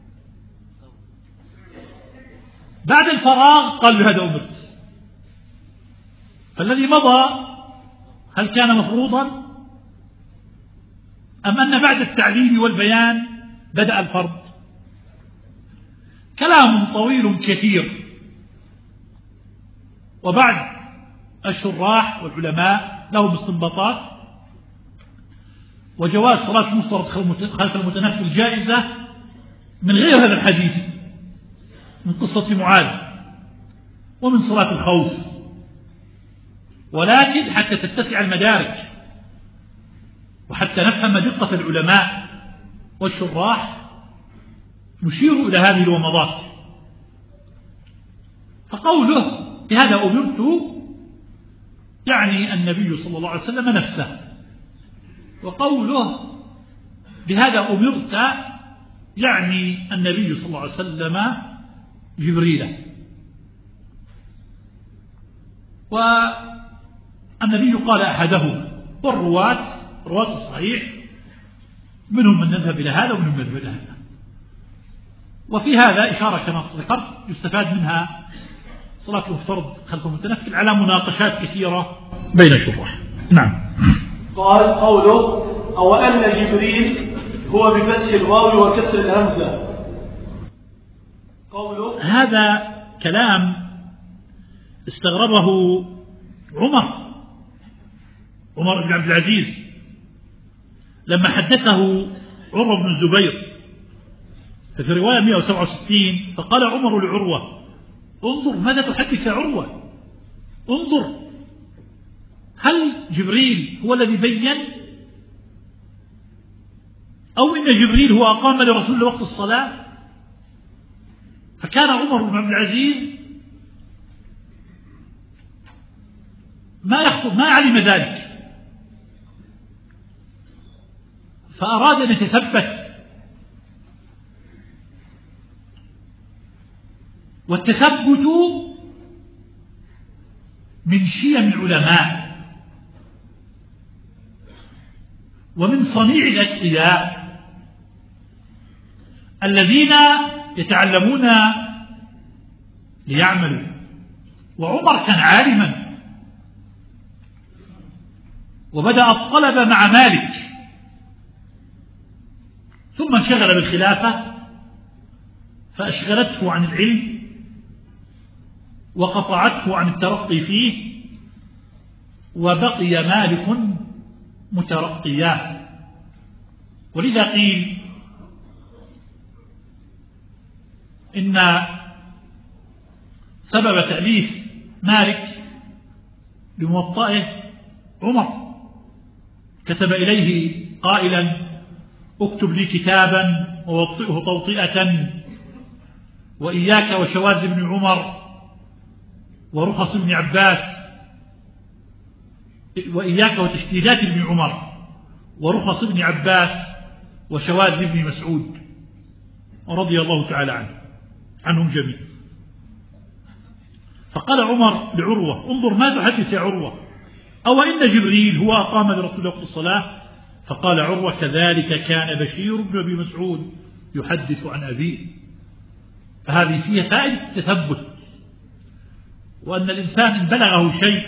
بعد الفراغ قال بهذا أمرت. فالذي مضى هل كان مفروضا أم أن بعد التعليم والبيان بدأ الفرض؟ كلام طويل كثير، وبعد الشراح والعلماء لهم استنباطات. وجواز صلاة المفترض خلف المتنفل جائزة من غير هذا الحديث، من قصة معاذ ومن صلاة الخوف، ولكن حتى تتسع المدارك وحتى نفهم دقة العلماء والشراح نشير إلى هذه الومضات. فقوله بهذا أمرت يعني النبي صلى الله عليه وسلم نفسه، وقوله بهذا أمرت يعني النبي صلى الله عليه وسلم جبريل. والنبي قال أحدهم، والرواة رواة الصحيح منهم من يذهب إلى هذا ومنهم من يذهب إلى هذا. وفي هذا إشارة كما ذكرت يستفاد منها صلاة المفترض خلف المتنفل على مناقشات كثيرة بين الشراح. نعم. قال قوله أو أن جبريل هو بفتح الواو وكسر الهمزة. قوله هذا كلام استغربه عمر عمر بن عبد العزيز لما حدثه عروة بن الزبير. ففي رواية مئة وسبعة وستين فقال عمر لعروة انظر ماذا تحدث يا عروة، انظر هل جبريل هو الذي بين أو إن جبريل هو أقام لرسول الله وقت الصلاة؟ فكان عمر بن عبد العزيز ما يخطر ما علم ذلك، فأراد أن يتثبت. والتثبت من شيم العلماء ومن صنيع الأتقياء الذين يتعلمون ليعملوا. وعمر كان عالما وبدأ الطلب مع مالك، ثم انشغل بالخلافة فأشغلته عن العلم وقطعته عن الترقي فيه، وبقي مالك مترقيا. ولذا قيل إن سبب تأليف مالك بموطئه عمر، كتب إليه قائلا: اكتب لي كتابا ووطئه توطئة، وإياك وشواذ ابن عمر ورخص ابن عباس، وإياك وتشديدات ابن عمر ورخص ابن عباس وشواذ ابن مسعود رضي الله تعالى عنه عنهم جميعا. فقال عمر لعروة: انظر ما تحدث يا عروة، أو إن جبريل هو أقام لرسول الله الصلاة؟ فقال عروة: كذلك كان بشير بن أبي مسعود يحدث عن أبيه. فهذه فيها فائدة التثبت، وأن الإنسان إن بلغه شيء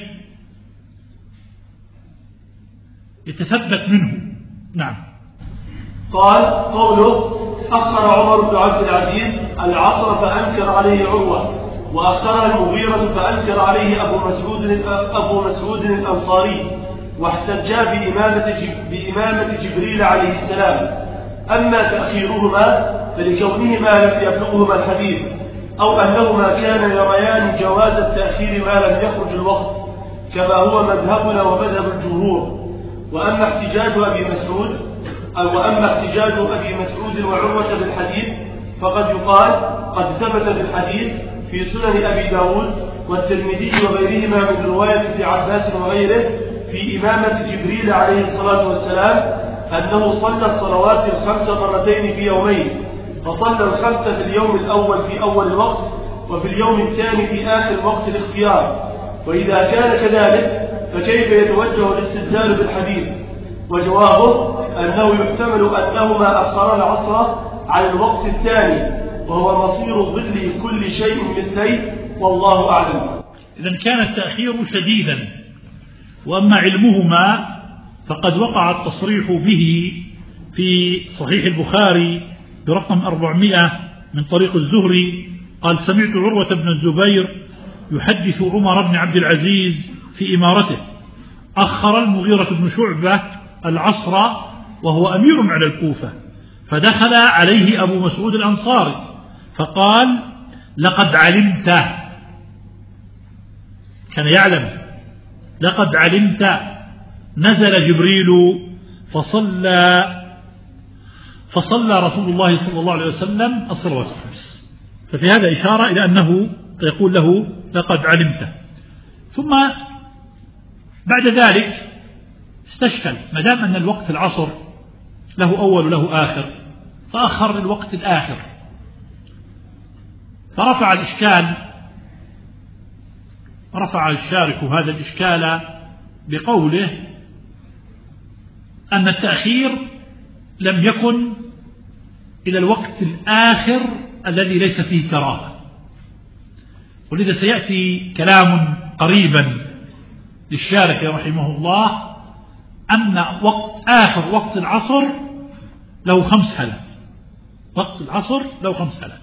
يتثبت منه. نعم. قال: قوله: أخر عمر بن عبد العزيز العصر فأنكر عليه عروة، وأخرها المغيرة فأنكر عليه أبو مسعود أبو مسعود الأنصاري، واحتجا بإمامة, بإمامة جبريل عليه السلام. أما تأخيرهما فلكونهما لم يبلغهما الحديث، أو أنهما كان يريان جواز التأخير ما لم يخرج الوقت، كما هو مذهبنا ومذهب الجمهور. وأما احتجاج أبي مسعود أو وأما احتجاج أبي مسعود وعروة بالحديث فقد يقال قد ثبت بالحديث في سنن أبي داود والترمذي وغيرهما من رواية ابن عباس وغيره في إمامة جبريل عليه الصلاة والسلام أنه صلى الصلوات الخمس مرتين في يومين، فصلى الخمس في اليوم الأول في أول الوقت، وفي اليوم الثاني في آخر وقت الاختيار. وإذا كان كذلك فكيف يتوجه الاستدلال بالحديث؟ وجوابه أنه يحتمل أنهما أخرا العصر على الوقت الثاني، وهو مصير ظل كل شيء مثليه، والله أعلم. إذن كان التأخير شديدا. وأما علمهما فقد وقع التصريح به في صحيح البخاري برقم أربعمائة من طريق الزهري قال: سمعت عروة بن الزبير يحدث عمر بن عبد العزيز في إمارته: أخر المغيرة بن شعبة العصر وهو أمير على الكوفة، فدخل عليه أبو مسعود الأنصاري فقال: لقد علمت، كان يعلم، لقد علمت نزل جبريل فصلى فصلى رسول الله صلى الله عليه وسلم الصلوات الخمس. ففي هذا إشارة إلى أنه يقول له: لقد علمت. ثم بعد ذلك استشكل، ما دام أن الوقت العصر له أول وله آخر، فأخر للوقت الآخر، فرفع الإشكال رفع الشارك هذا الإشكال بقوله أن التأخير لم يكن إلى الوقت الآخر الذي ليس فيه كراهة. ولذا سيأتي كلام قريبا للشارك رحمه الله أن وقت آخر وقت العصر له خمس حالات. وقت العصر له خمس حالات: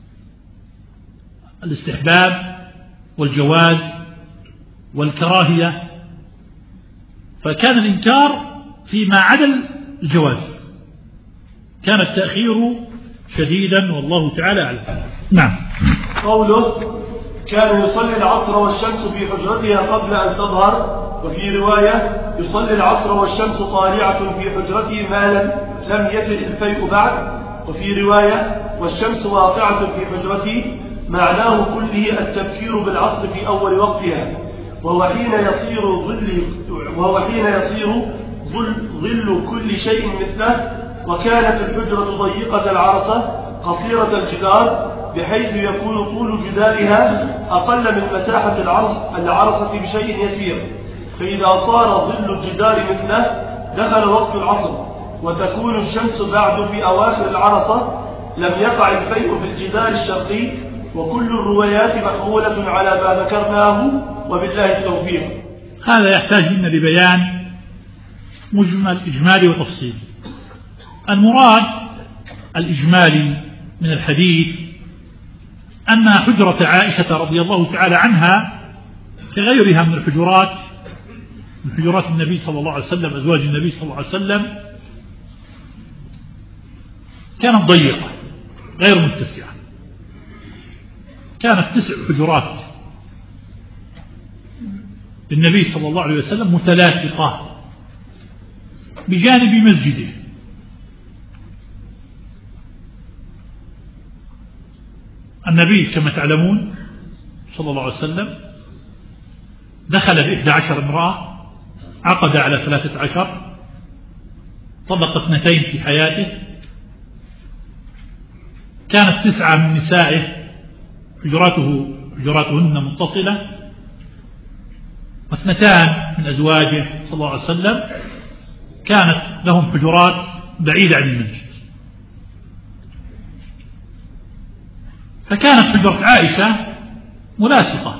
الاستحباب والجواز والكراهية. فكان الإنكار فيما عدا الجواز، كان التأخير شديدا والله تعالى أعلم. نعم. قوله: كان يصلي العصر والشمس في حجرتها قبل أن تظهر. وفي رواية: يصلي العصر والشمس طالعة في حجرته ما لم لم يزل الفيء بعد. وفي رواية: والشمس واقعة في حجرته. معناه كله التبكير بالعصر في أول وقتها، وهو حين يصير ظل وهو حين يصير ظل, ظل كل شيء مثله. وكانت الحجرة ضيقة العرصة قصيرة الجدار، بحيث يكون طول جدارها أقل من مساحة العرص العرصة بشيء يسير. فإذا صار ظل الجدار مثله دخل وقت العصر، وتكون الشمس بعد في أواخر العرصة. لم يقع الفيء في الجدار الشرقي. وكل الروايات محمولة على ما ذكرناه، وبالله التوفيق. هذا يحتاج منا لبيان مجمل إجمالي وتفصيل. المراد الإجمالي من الحديث أن حجرة عائشة رضي الله تعالى عنها كغيرها من الحجرات من حجرات النبي صلى الله عليه وسلم، أزواج النبي صلى الله عليه وسلم، كانت ضيقة غير متسعة. كانت تسع حجرات للنبي صلى الله عليه وسلم متلاصقة بجانب مسجده. النبي كما تعلمون صلى الله عليه وسلم دخل بإحدى عشر امرأة، عقد على ثلاثة عشر، طلق اثنتين في حياته، كانت تسعة من نسائه حجراته حجراتهن متصلة، واثنتان من أزواجه صلى الله عليه وسلم كانت لهم حجرات بعيدة عن المسجد. فكانت حجرة عائشة ملاصقة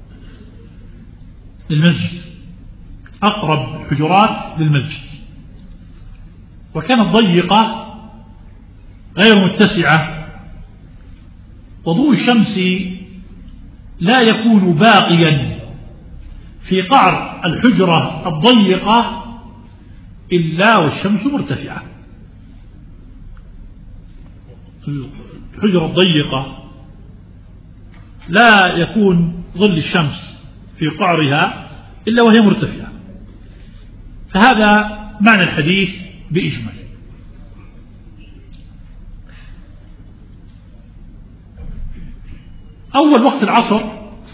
للمسجد، أقرب الحجرات للمسجد، وكانت ضيقة غير متسعة، وضوء الشمس لا يكون باقيا في قعر الحجرة الضيقة إلا والشمس مرتفعة. الحجرة الضيقة لا يكون ظل الشمس في قعرها إلا وهي مرتفعة. فهذا معنى الحديث بإجمال. أول وقت العصر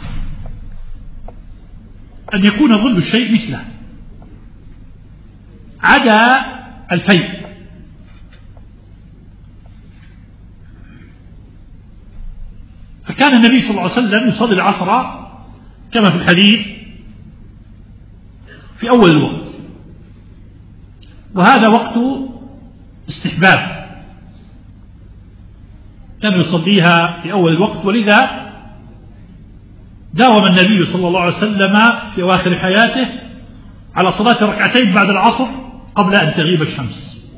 أن يكون ظل الشيء مثله عدا الفيء، فكان النبي صلى الله عليه وسلم يصلي العصر كما في الحديث في أول الوقت، وهذا وقت استحباب، كان يصليها في أول الوقت، ولذا داوم النبي صلى الله عليه وسلم في أواخر حياته على صلاة ركعتين بعد العصر قبل أن تغيب الشمس.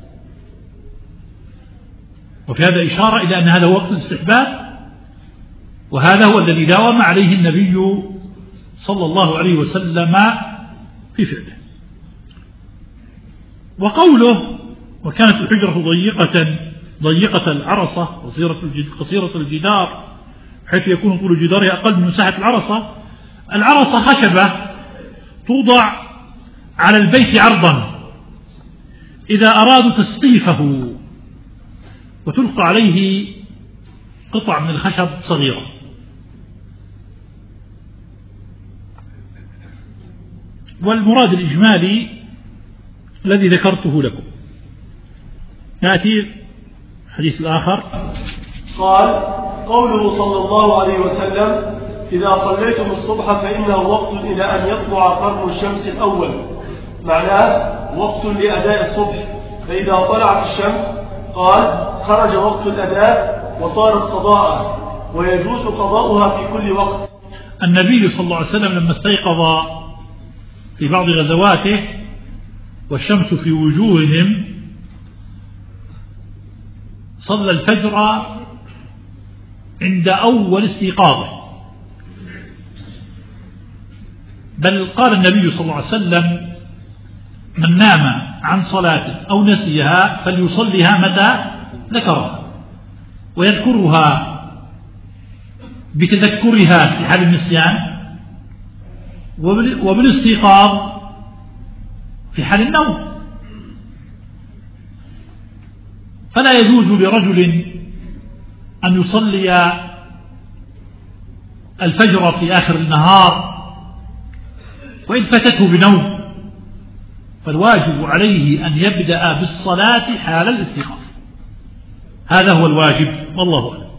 وفي هذا إشارة إلى أن هذا وقت الاستحباب، وهذا هو الذي داوم عليه النبي صلى الله عليه وسلم في فعله. وقوله وكانت الحجرة ضيقة ضيقة العرصة قصيرة الجدار حيث يكون طول جدارها أقل من مساحة العرصة. العرصة خشبة توضع على البيت عرضا إذا أرادوا تسقيفه، وتلقى عليه قطع من الخشب صغيرة. والمراد الإجمالي الذي ذكرته لكم. نأتي الحديث الآخر. قال: قوله صلى الله عليه وسلم: إذا صليتم الصبح فإنه وقت إلى أن يطلع قرن الشمس الأول. معناه وقت لأداء الصبح، فإذا طلعت الشمس قال خرج وقت الأداء وصارت قضاء، ويجوز قضاؤها في كل وقت. النبي صلى الله عليه وسلم لما استيقظ في بعض غزواته والشمس في وجوههم صلى الفجر عند أول استيقاظه، بل قال النبي صلى الله عليه وسلم: من نام عن صلاة أو نسيها فليصليها متى ذكرها، ويذكرها بتذكرها في حال النسيان، وبالاستيقاظ في حال النوم. فلا يجوز لرجل أن يصلي الفجر في آخر النهار وإن فاتته بنوم، فالواجب عليه أن يبدأ بالصلاة حال الاستيقاظ، هذا هو الواجب، والله أعلم.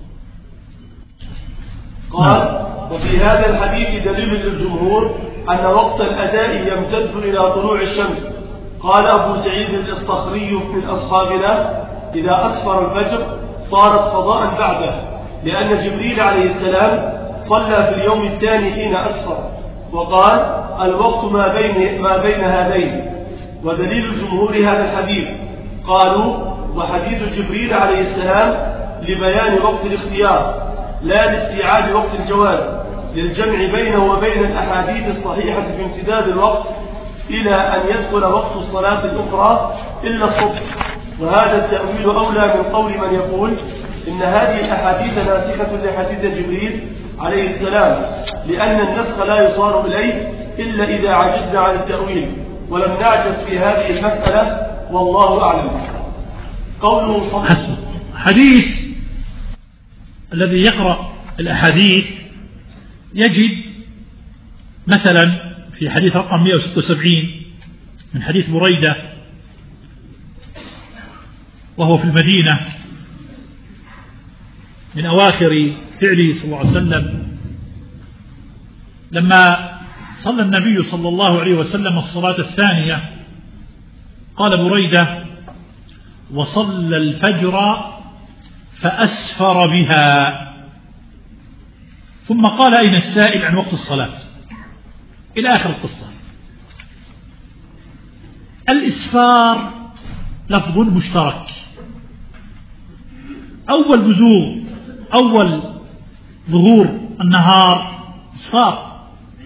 قال: وفي هذا الحديث دليل للجمهور أن وقت الأداء يمتد إلى طلوع الشمس. قال أبو سعيد الإصطخري من أصحابنا: إذا أسفر الفجر صارت قضاء بعده، لأن جبريل عليه السلام صلى في اليوم الثاني حين أسفر، وقال: الوقت ما بين, ما بين هذين. ودليل الجمهور هذا الحديث قالوا: وحديث جبريل عليه السلام لبيان وقت الاختيار لا لاستيعاب وقت الجواز، للجمع بينه وبين الأحاديث الصحيحة في امتداد الوقت إلى أن يدخل وقت الصلاة الأخرى إلا الصبح. وهذا التأويل أولى من قول من يقول إن هذه الأحاديث ناسخة لحديث جبريل عليه السلام، لأن النسخ لا يصار إليه إلا إذا عجزنا عن التأويل، ولم نعجز في هذه المسألة والله أعلم. قوله حسب حديث الذي يقرأ الأحاديث يجد مثلا في حديث رقم مئة وستة وسبعين من حديث بريدة وهو في المدينة من أواخر فعله صلى الله عليه وسلم، لما صلى النبي صلى الله عليه وسلم الصلاة الثانية قال بريدة: وصلى الفجر فأسفر بها، ثم قال: أين السائل عن وقت الصلاة؟ إلى آخر القصة. الإسفار لفظ مشترك، أول بزوغ أول ظهور النهار إسفار،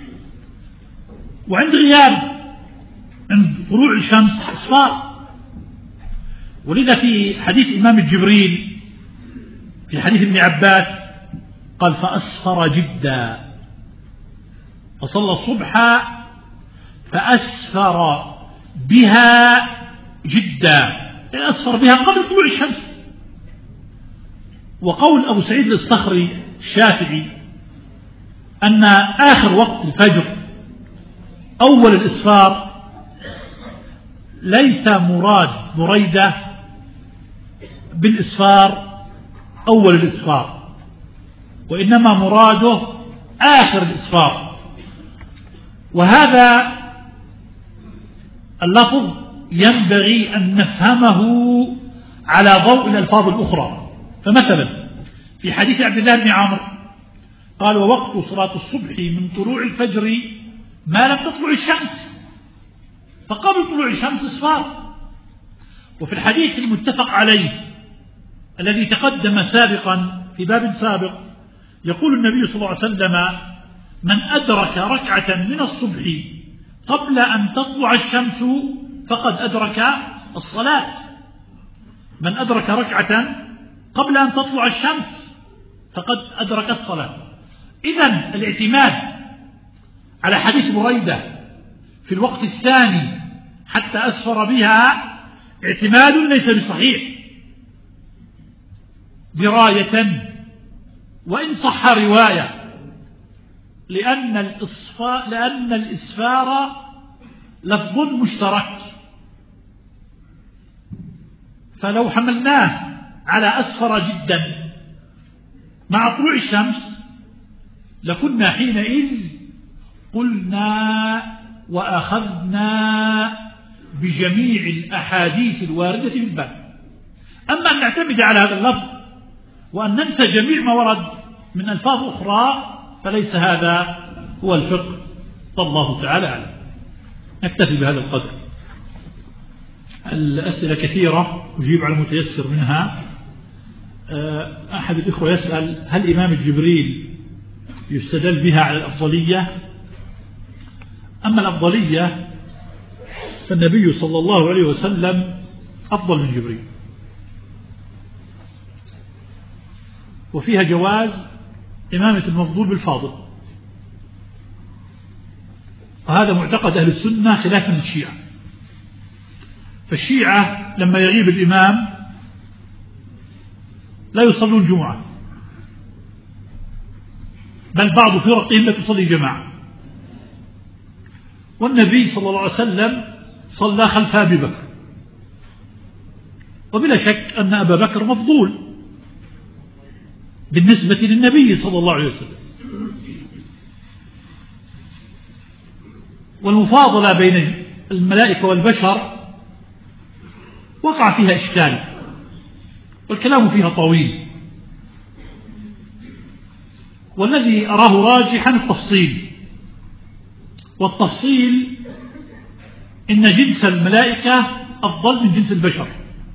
وعند غياب عند طلوع الشمس إسفار. ولذا في حديث إمام الجبريل في حديث ابن عباس قال: فأسفر جدا، فصلى الصبح فأسفر بها جدا، أسفر بها قبل طلوع الشمس. وقول أبو سعيد الصخري الشافعي أن آخر وقت الفجر أول الإسفار ليس مراد بريدة بالإسفار أول الإسفار، وإنما مراده آخر الإسفار. وهذا اللفظ ينبغي أن نفهمه على ضوء الألفاظ الأخرى. فمثلا في حديث عبد الله بن عمرو قال: ووقت صلاة الصبح من طلوع الفجر ما لم تطلع الشمس، فقبل طلوع الشمس إسفار. وفي الحديث المتفق عليه الذي تقدم سابقا في باب سابق يقول النبي صلى الله عليه وسلم: من أدرك ركعة من الصبح قبل أن تطلع الشمس فقد أدرك الصلاة. من أدرك ركعة قبل أن تطلع الشمس فقد أدرك الصلاة. إذن الاعتماد على حديث بريدة في الوقت الثاني حتى أسفر بها اعتماد ليس بصحيح دراية، وإن صح رواية، لأن الإصفاء لأن الإسفار لفظ مشترك، فلو حملناه على أسفر جدا مع طلوع الشمس لكنا حينئذ قلنا وأخذنا بجميع الأحاديث الواردة في الباب. أما أن نعتمد على هذا اللفظ وأن ننسى جميع ما ورد من ألفاظ أخرى فليس هذا هو الفقه، والله تعالى أعلم. نكتفي بهذا القدر. الأسئلة كثيرة أجيب على المتيسر منها. أحد الإخوة يسأل: هل إمام الجبريل يستدل بها على الأفضلية؟ أما الأفضلية فالنبي صلى الله عليه وسلم أفضل من جبريل، وفيها جواز إمامة المفضول بالفاضل، وهذا معتقد أهل السنة خلافا للشيعة. فالشيعة لما يغيب الإمام لا يصلون الجمعة، بل بعض فرقهم لا تصلي جماعة. والنبي صلى الله عليه وسلم صلى خلف أبي بكر، وبلا شك أن أبا بكر مفضول بالنسبة للنبي صلى الله عليه وسلم. والمفاضلة بين الملائكة والبشر وقع فيها إشكال، والكلام فيها طويل، والذي أراه راجحا التفصيل. والتفصيل إن جنس الملائكة أفضل من جنس البشر،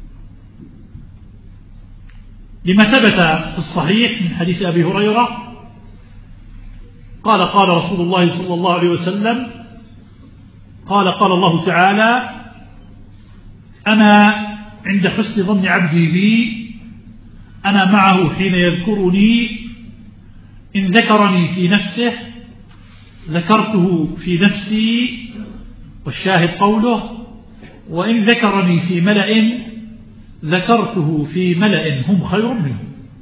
لما ثبت في الصحيح من حديث أبي هريرة قال: قال رسول الله صلى الله عليه وسلم: قال قال الله تعالى: أنا عند حسن ظن عبدي بي، أنا معه حين يذكرني، إن ذكرني في نفسه ذكرته في نفسي، والشاهد قوله وإن ذكرني في ملأ ذكرته في ملأ هم خير منه.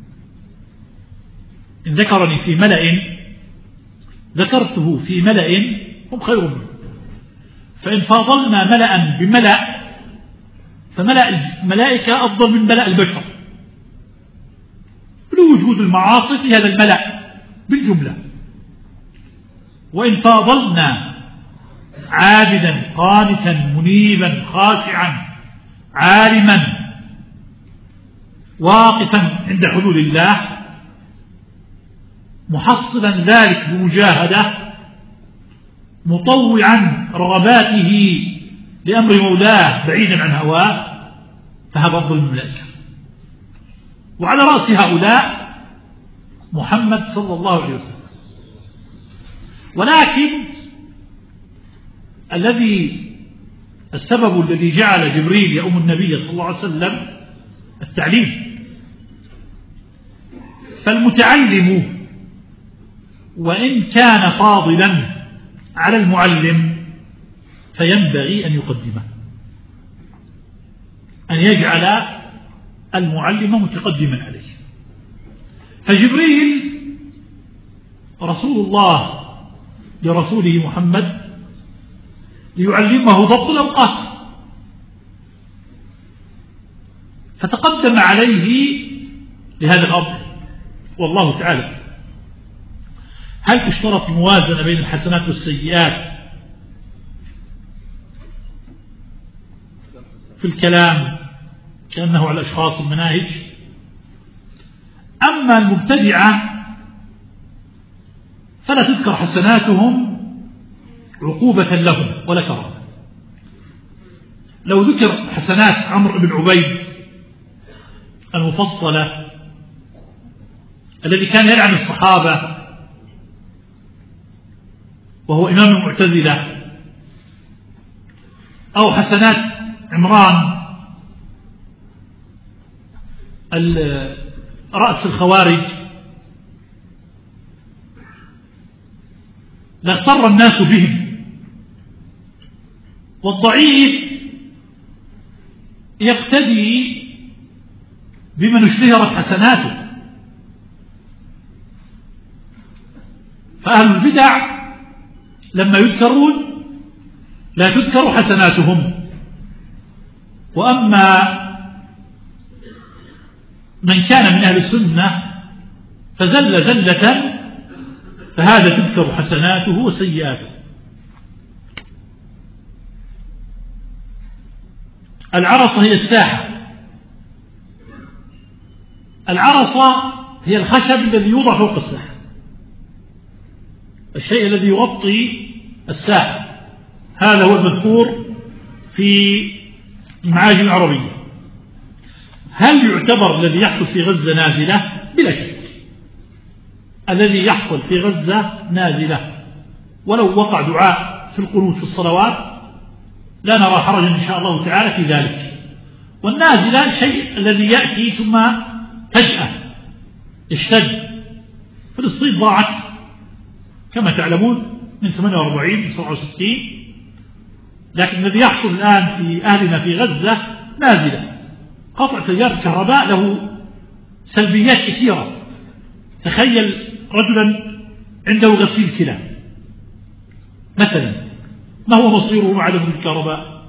إن ذكرني في ملأ ذكرته في ملأ هم خير منه. فإن فاضلنا ملأ بملأ فملأ الملائكة أفضل من ملأ البشر لوجود المعاصي في هذا الملأ بالجملة. وإن فاضلنا عابدا قانتا منيبا خاشعا عالما واقفا عند حلول الله محصلا ذلك بمجاهدة مطوعا رغباته لأمر مولاه بعيدا عن هواه، فهذا أفضل من الملائكة. وعلى رأس هؤلاء محمد صلى الله عليه وسلم. ولكن الذي السبب الذي جعل جبريل يؤم النبي صلى الله عليه وسلم التعليم. فالمتعلم وإن كان فاضلا على المعلم فينبغي أن يقدمه، أن يجعل المعلم متقدما عليه. فجبريل رسول الله لرسوله محمد ليعلمه ضبط الأوقات، فتقدم عليه لهذا الأمر. والله تعالى هل تشترط الموازنة بين الحسنات والسيئات في الكلام كأنه على أشخاص المناهج؟ أما المبتدعة فلا تذكر حسناتهم عقوبة لهم ولا كرامة. لو ذكر حسنات عمرو بن عبيد المفصلة الذي كان يلعن الصحابة وهو إمام المعتزلة، أو حسنات عمران رأس الخوارج، لاغتر الناس بهم. والضعيف يقتدي بمن اشتهرت حسناته. فأهل البدع لما يذكرون لا تذكر حسناتهم، وأما من كان من أهل السنة فزل زلة فهذا تذكر حسناته وسيئاته. العرصة هي الساحة. العرصة هي الخشب الذي يوضع فوق الساحة، الشيء الذي يغطي الساحة، هذا هو المذكور في المعاجم العربية. هل يعتبر الذي يحصل في غزة نازلة؟ بلا شك الذي يحصل في غزة نازلة، ولو وقع دعاء في القنوت في الصلوات لا نرى حرجا إن شاء الله تعالى في ذلك. والنازلة الشيء الذي يأتي ثم فجأة يشتد. فلسطين ضاعت كما تعلمون من ثمانية وأربعين إلى سبعة وستين، لكن الذي يحصل الآن في أهلنا في غزة نازلة. قطع تيار الكهرباء له سلبيات كثيرة. تخيل رجلا عنده غسيل كلى مثلا، ما هو مصيره مع عدم الكهرباء؟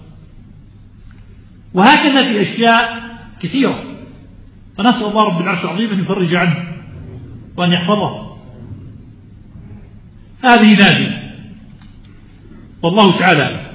وهكذا في أشياء كثيرة. فنسأل الله رب العرش العظيم أن يفرج عنه وأن يحفظه. هذه نازلة والله تعالى.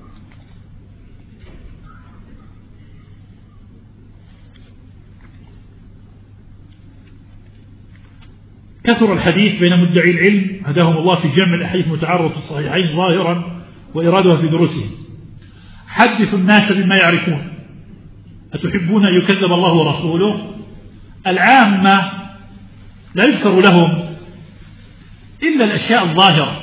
كثر الحديث بين مدعي العلم هداهم الله في جمع الأحاديث المتعارضة في الصحيحين ظاهرا وإرادها في دروسهم. حدثوا الناس بما يعرفون، أتحبون أن يكذب الله ورسوله؟ العامة لا يذكر لهم إلا الأشياء الظاهرة،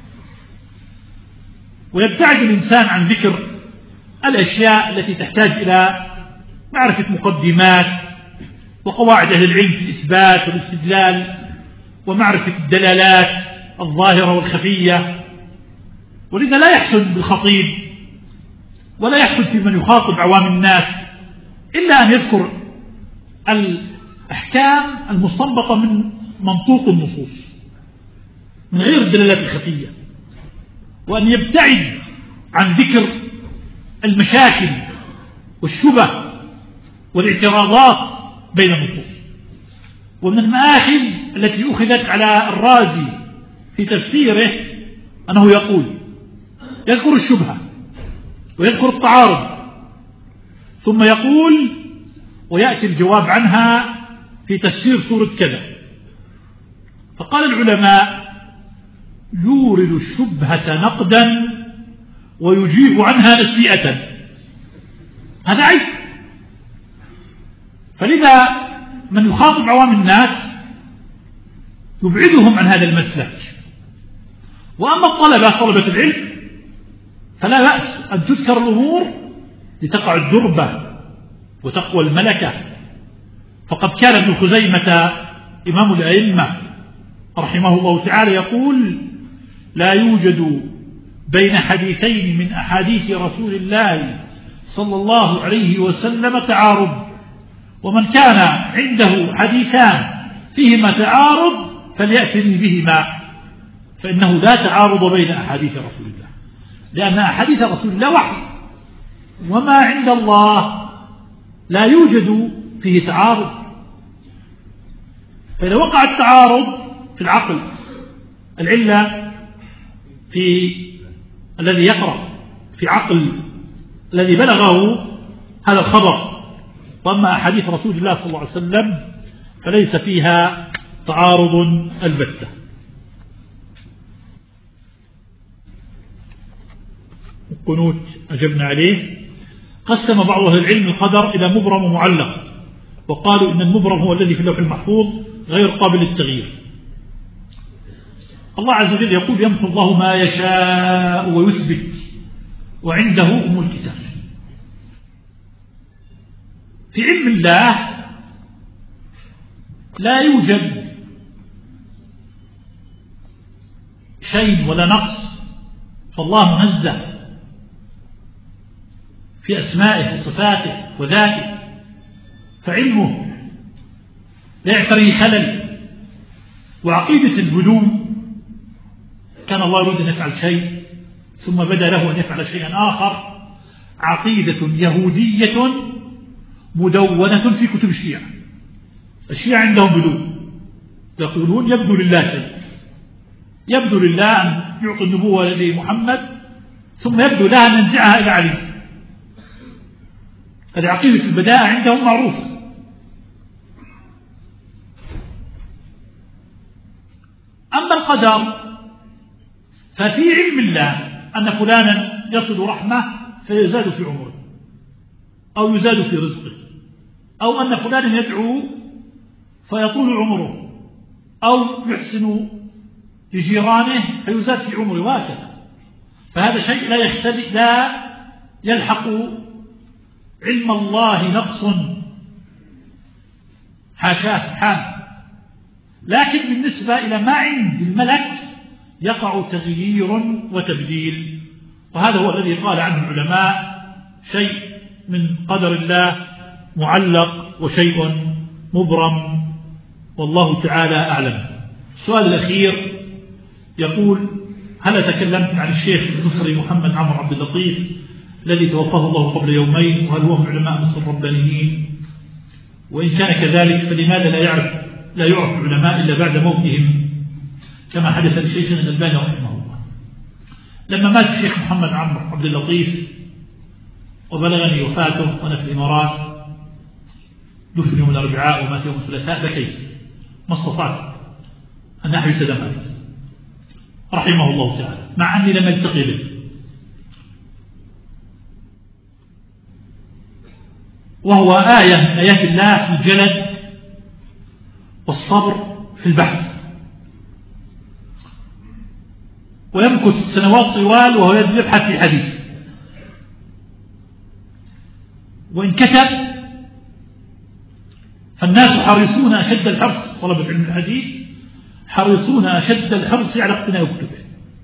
ويبتعد الإنسان عن ذكر الأشياء التي تحتاج إلى معرفة مقدمات وقواعد أهل العلم في الإثبات والاستدلال ومعرفة الدلالات الظاهرة والخفية. ولذا لا يحسن بالخطيب ولا يحسن في من يخاطب عوام الناس إلا أن يذكر الأحكام المستنبطة من منطوق النصوص من غير الدلالات الخفية، وأن يبتعد عن ذكر المشاكل والشبه والاعتراضات بين النصوص. ومن المآخذ التي أخذت على الرازي في تفسيره أنه يقول يذكر الشبهة ويذكر التعارض ثم يقول ويأتي الجواب عنها في تفسير سورة كذا. فقال العلماء يورد الشبهة نقدا ويجيب عنها نسيئة، هذا عيب. فلذا من يخاطب عوام الناس يبعدهم عن هذا المسلك. وأما الطلبة طلبة العلم فلا بأس أن تذكر الأمور لتقع الدربة وتقوى الملكة. فقد كان ابن خزيمة إمام الأئمة رحمه الله تعالى يقول لا يوجد بين حديثين من أحاديث رسول الله صلى الله عليه وسلم تعارض، ومن كان عنده حديثان فيهما تعارض فليأتني بهما، فإنه لا تعارض بين أحاديث رسول الله، لأن أحاديث رسول الله وحي، وما عند الله لا يوجد فيه تعارض. فإذا وقع التعارض في العقل العلة في الذي يقرأ في عقل الذي بلغه هذا الخبر، وأما أحاديث رسول الله صلى الله عليه وسلم فليس فيها تعارض البتة. القنوت أجبنا عليه. قسم بعض أهل العلم القدر إلى مبرم ومعلق، وقالوا إن المبرم هو الذي في اللوح المحفوظ غير قابل للتغيير. الله عز وجل يقول يمحو الله ما يشاء ويثبت وعنده أم الكتاب. في علم الله لا يوجد شيء ولا نقص، فالله منزه في أسمائه وصفاته وذاته، فعلمه لا يعتريه خلل. وعقيدة البدو كان الله يريد أن يفعل شيء ثم بدا له أن يفعل شيئا آخر، عقيدة يهودية مدونة في كتب الشيعة. الشيعة عندهم بدو، يقولون يبدو لله شيء، يبدو لله أن يعطي النبوة لمحمد ثم يبدو لها أن ينزعها إلى علي. هذه عقيدة البداءة عندهم معروفة. أما القدر ففي علم الله أن فلانا يصل رحمة فيزاد في عمره أو يزاد في رزقه، أو أن فلانا يدعو فيطول عمره أو يحسن لجيرانه فيزاد في عمره، وهكذا. فهذا شيء لا يختلف، لا يلحق علم الله نقص، حاشاه سبحانه. لكن بالنسبة إلى ما عند الملك يقع تغيير وتبديل، وهذا هو الذي قال عنه العلماء شيء من قدر الله معلق وشيء مبرم، والله تعالى أعلم. السؤال الأخير يقول هل تكلمت عن الشيخ المصري محمد عمرو عبد اللطيف الذي توفاه الله قبل يومين، وهل هو من علماء مصر الربانيين؟ وإن كان كذلك فلماذا لا يعرف لا يعرف العلماء إلا بعد موتهم كما حدث لشيخنا الألباني رحمه الله؟ لما مات الشيخ محمد عمرو عبد اللطيف وبلغني وفاته وأنا في الإمارات، دفن يوم الأربعاء ومات يوم الثلاثاء، بكيت ما استطعت أن أحبس دمعي رحمه الله تعالى، مع أني لم ألتقي به. وهو آية من آيات الله في الجلد والصبر في البحث، ويمكث سنوات طوال وهو يبحث في حديث، وإن كتب فالناس حريصون أشد الحرص طلب علم الحديث حريصون أشد الحرص على اقتناء كتبه،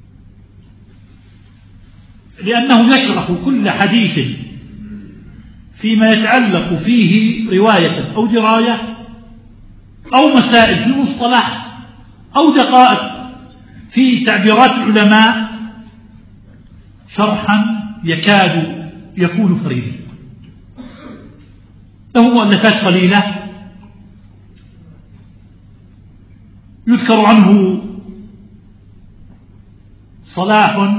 لأنه يشرح كل حديث فيما يتعلق فيه رواية أو دراية أو مسائل في المصطلح أو دقائق في تعبيرات العلماء شرحا يكاد يكون فريدا. له مؤلفات قليلة يذكر عنه صلاح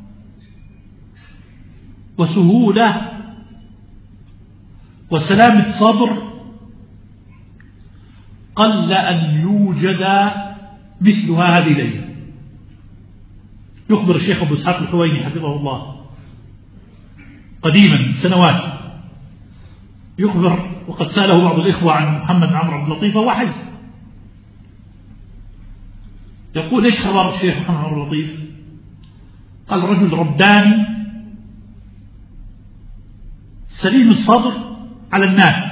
وسهولة وسلامة صبر قل أن يوجد مثلها هذه الليلة. يخبر الشيخ أبو إسحاق الحويني حفظه الله قديما سنوات، يخبر وقد سأله بعض الإخوة عن محمد عمرو عبد اللطيف وهو حي، يقول إيش خبر الشيخ محمد عمرو عبد اللطيف؟ قال رجل رباني سليم الصدر على الناس،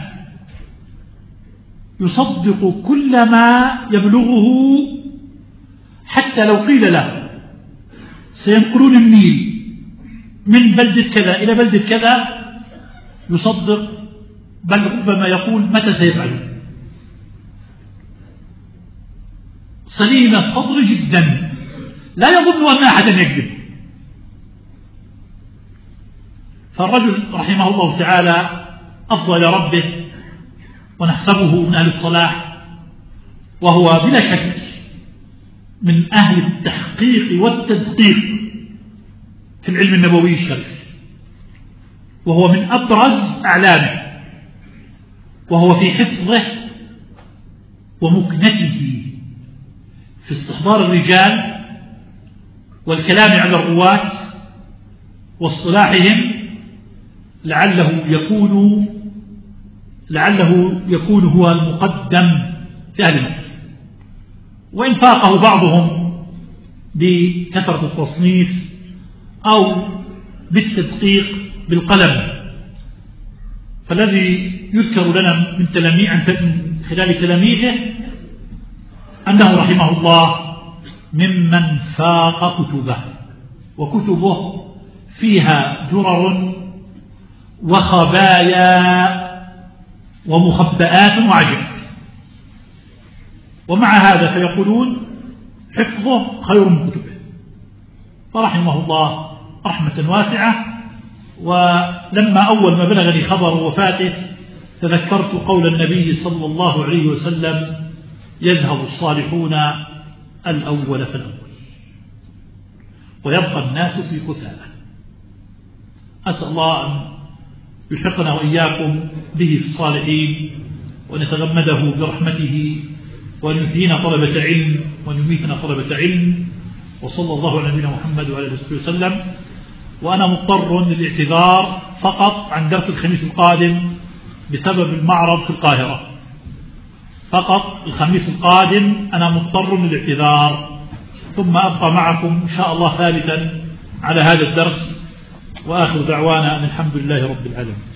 يصدق كل ما يبلغه، حتى لو قيل له سينقلون النيل من بلدة كذا إلى بلدة كذا يصدق، بل ربما يقول متى سيفعل. سليم الصدر جدا، لا يظن أن أحدا يكذب. فالرجل رحمه الله تعالى أفضل ربه ونحسبه من أهل الصلاح، وهو بلا شك من أهل التحقيق والتدقيق في العلم النبوي الشرعي، وهو من أبرز أعلامه، وهو في حفظه ومكنته في استحضار الرجال والكلام على الرواة واصطلاحهم، لعله يكون لعله يكون هو المقدم في أهل مصر، وإن فاقه بعضهم بكثرة التصنيف أو بالتدقيق بالقلم. فالذي يذكر لنا من تلاميذ من خلال تلاميذه أنه رحمه الله ممن فاق كتبه، وكتبه فيها درر وخبايا ومخبئات وعجب. ومع هذا فيقولون حفظه خير من كتبه، فرحمه الله رحمة واسعة. ولما أول ما بلغني خبر وفاته تذكرت قول النبي صلى الله عليه وسلم يذهب الصالحون الأول فالأول ويبقى الناس في كثالة. أسأل الله أن يلحقنا وإياكم به في الصالحين، ونتغمده برحمته، وأن يحيينا طلبة علم وأن يميتنا طلبة علم. وصلى الله على نبينا محمد وعلى آله وصحبه وسلم. وأنا مضطر للاعتذار فقط عن درس الخميس القادم بسبب المعرض في القاهرة، فقط الخميس القادم أنا مضطر للاعتذار، ثم أبقى معكم إن شاء الله ثالثا على هذا الدرس. وآخر دعوانا أن الحمد لله رب العالمين.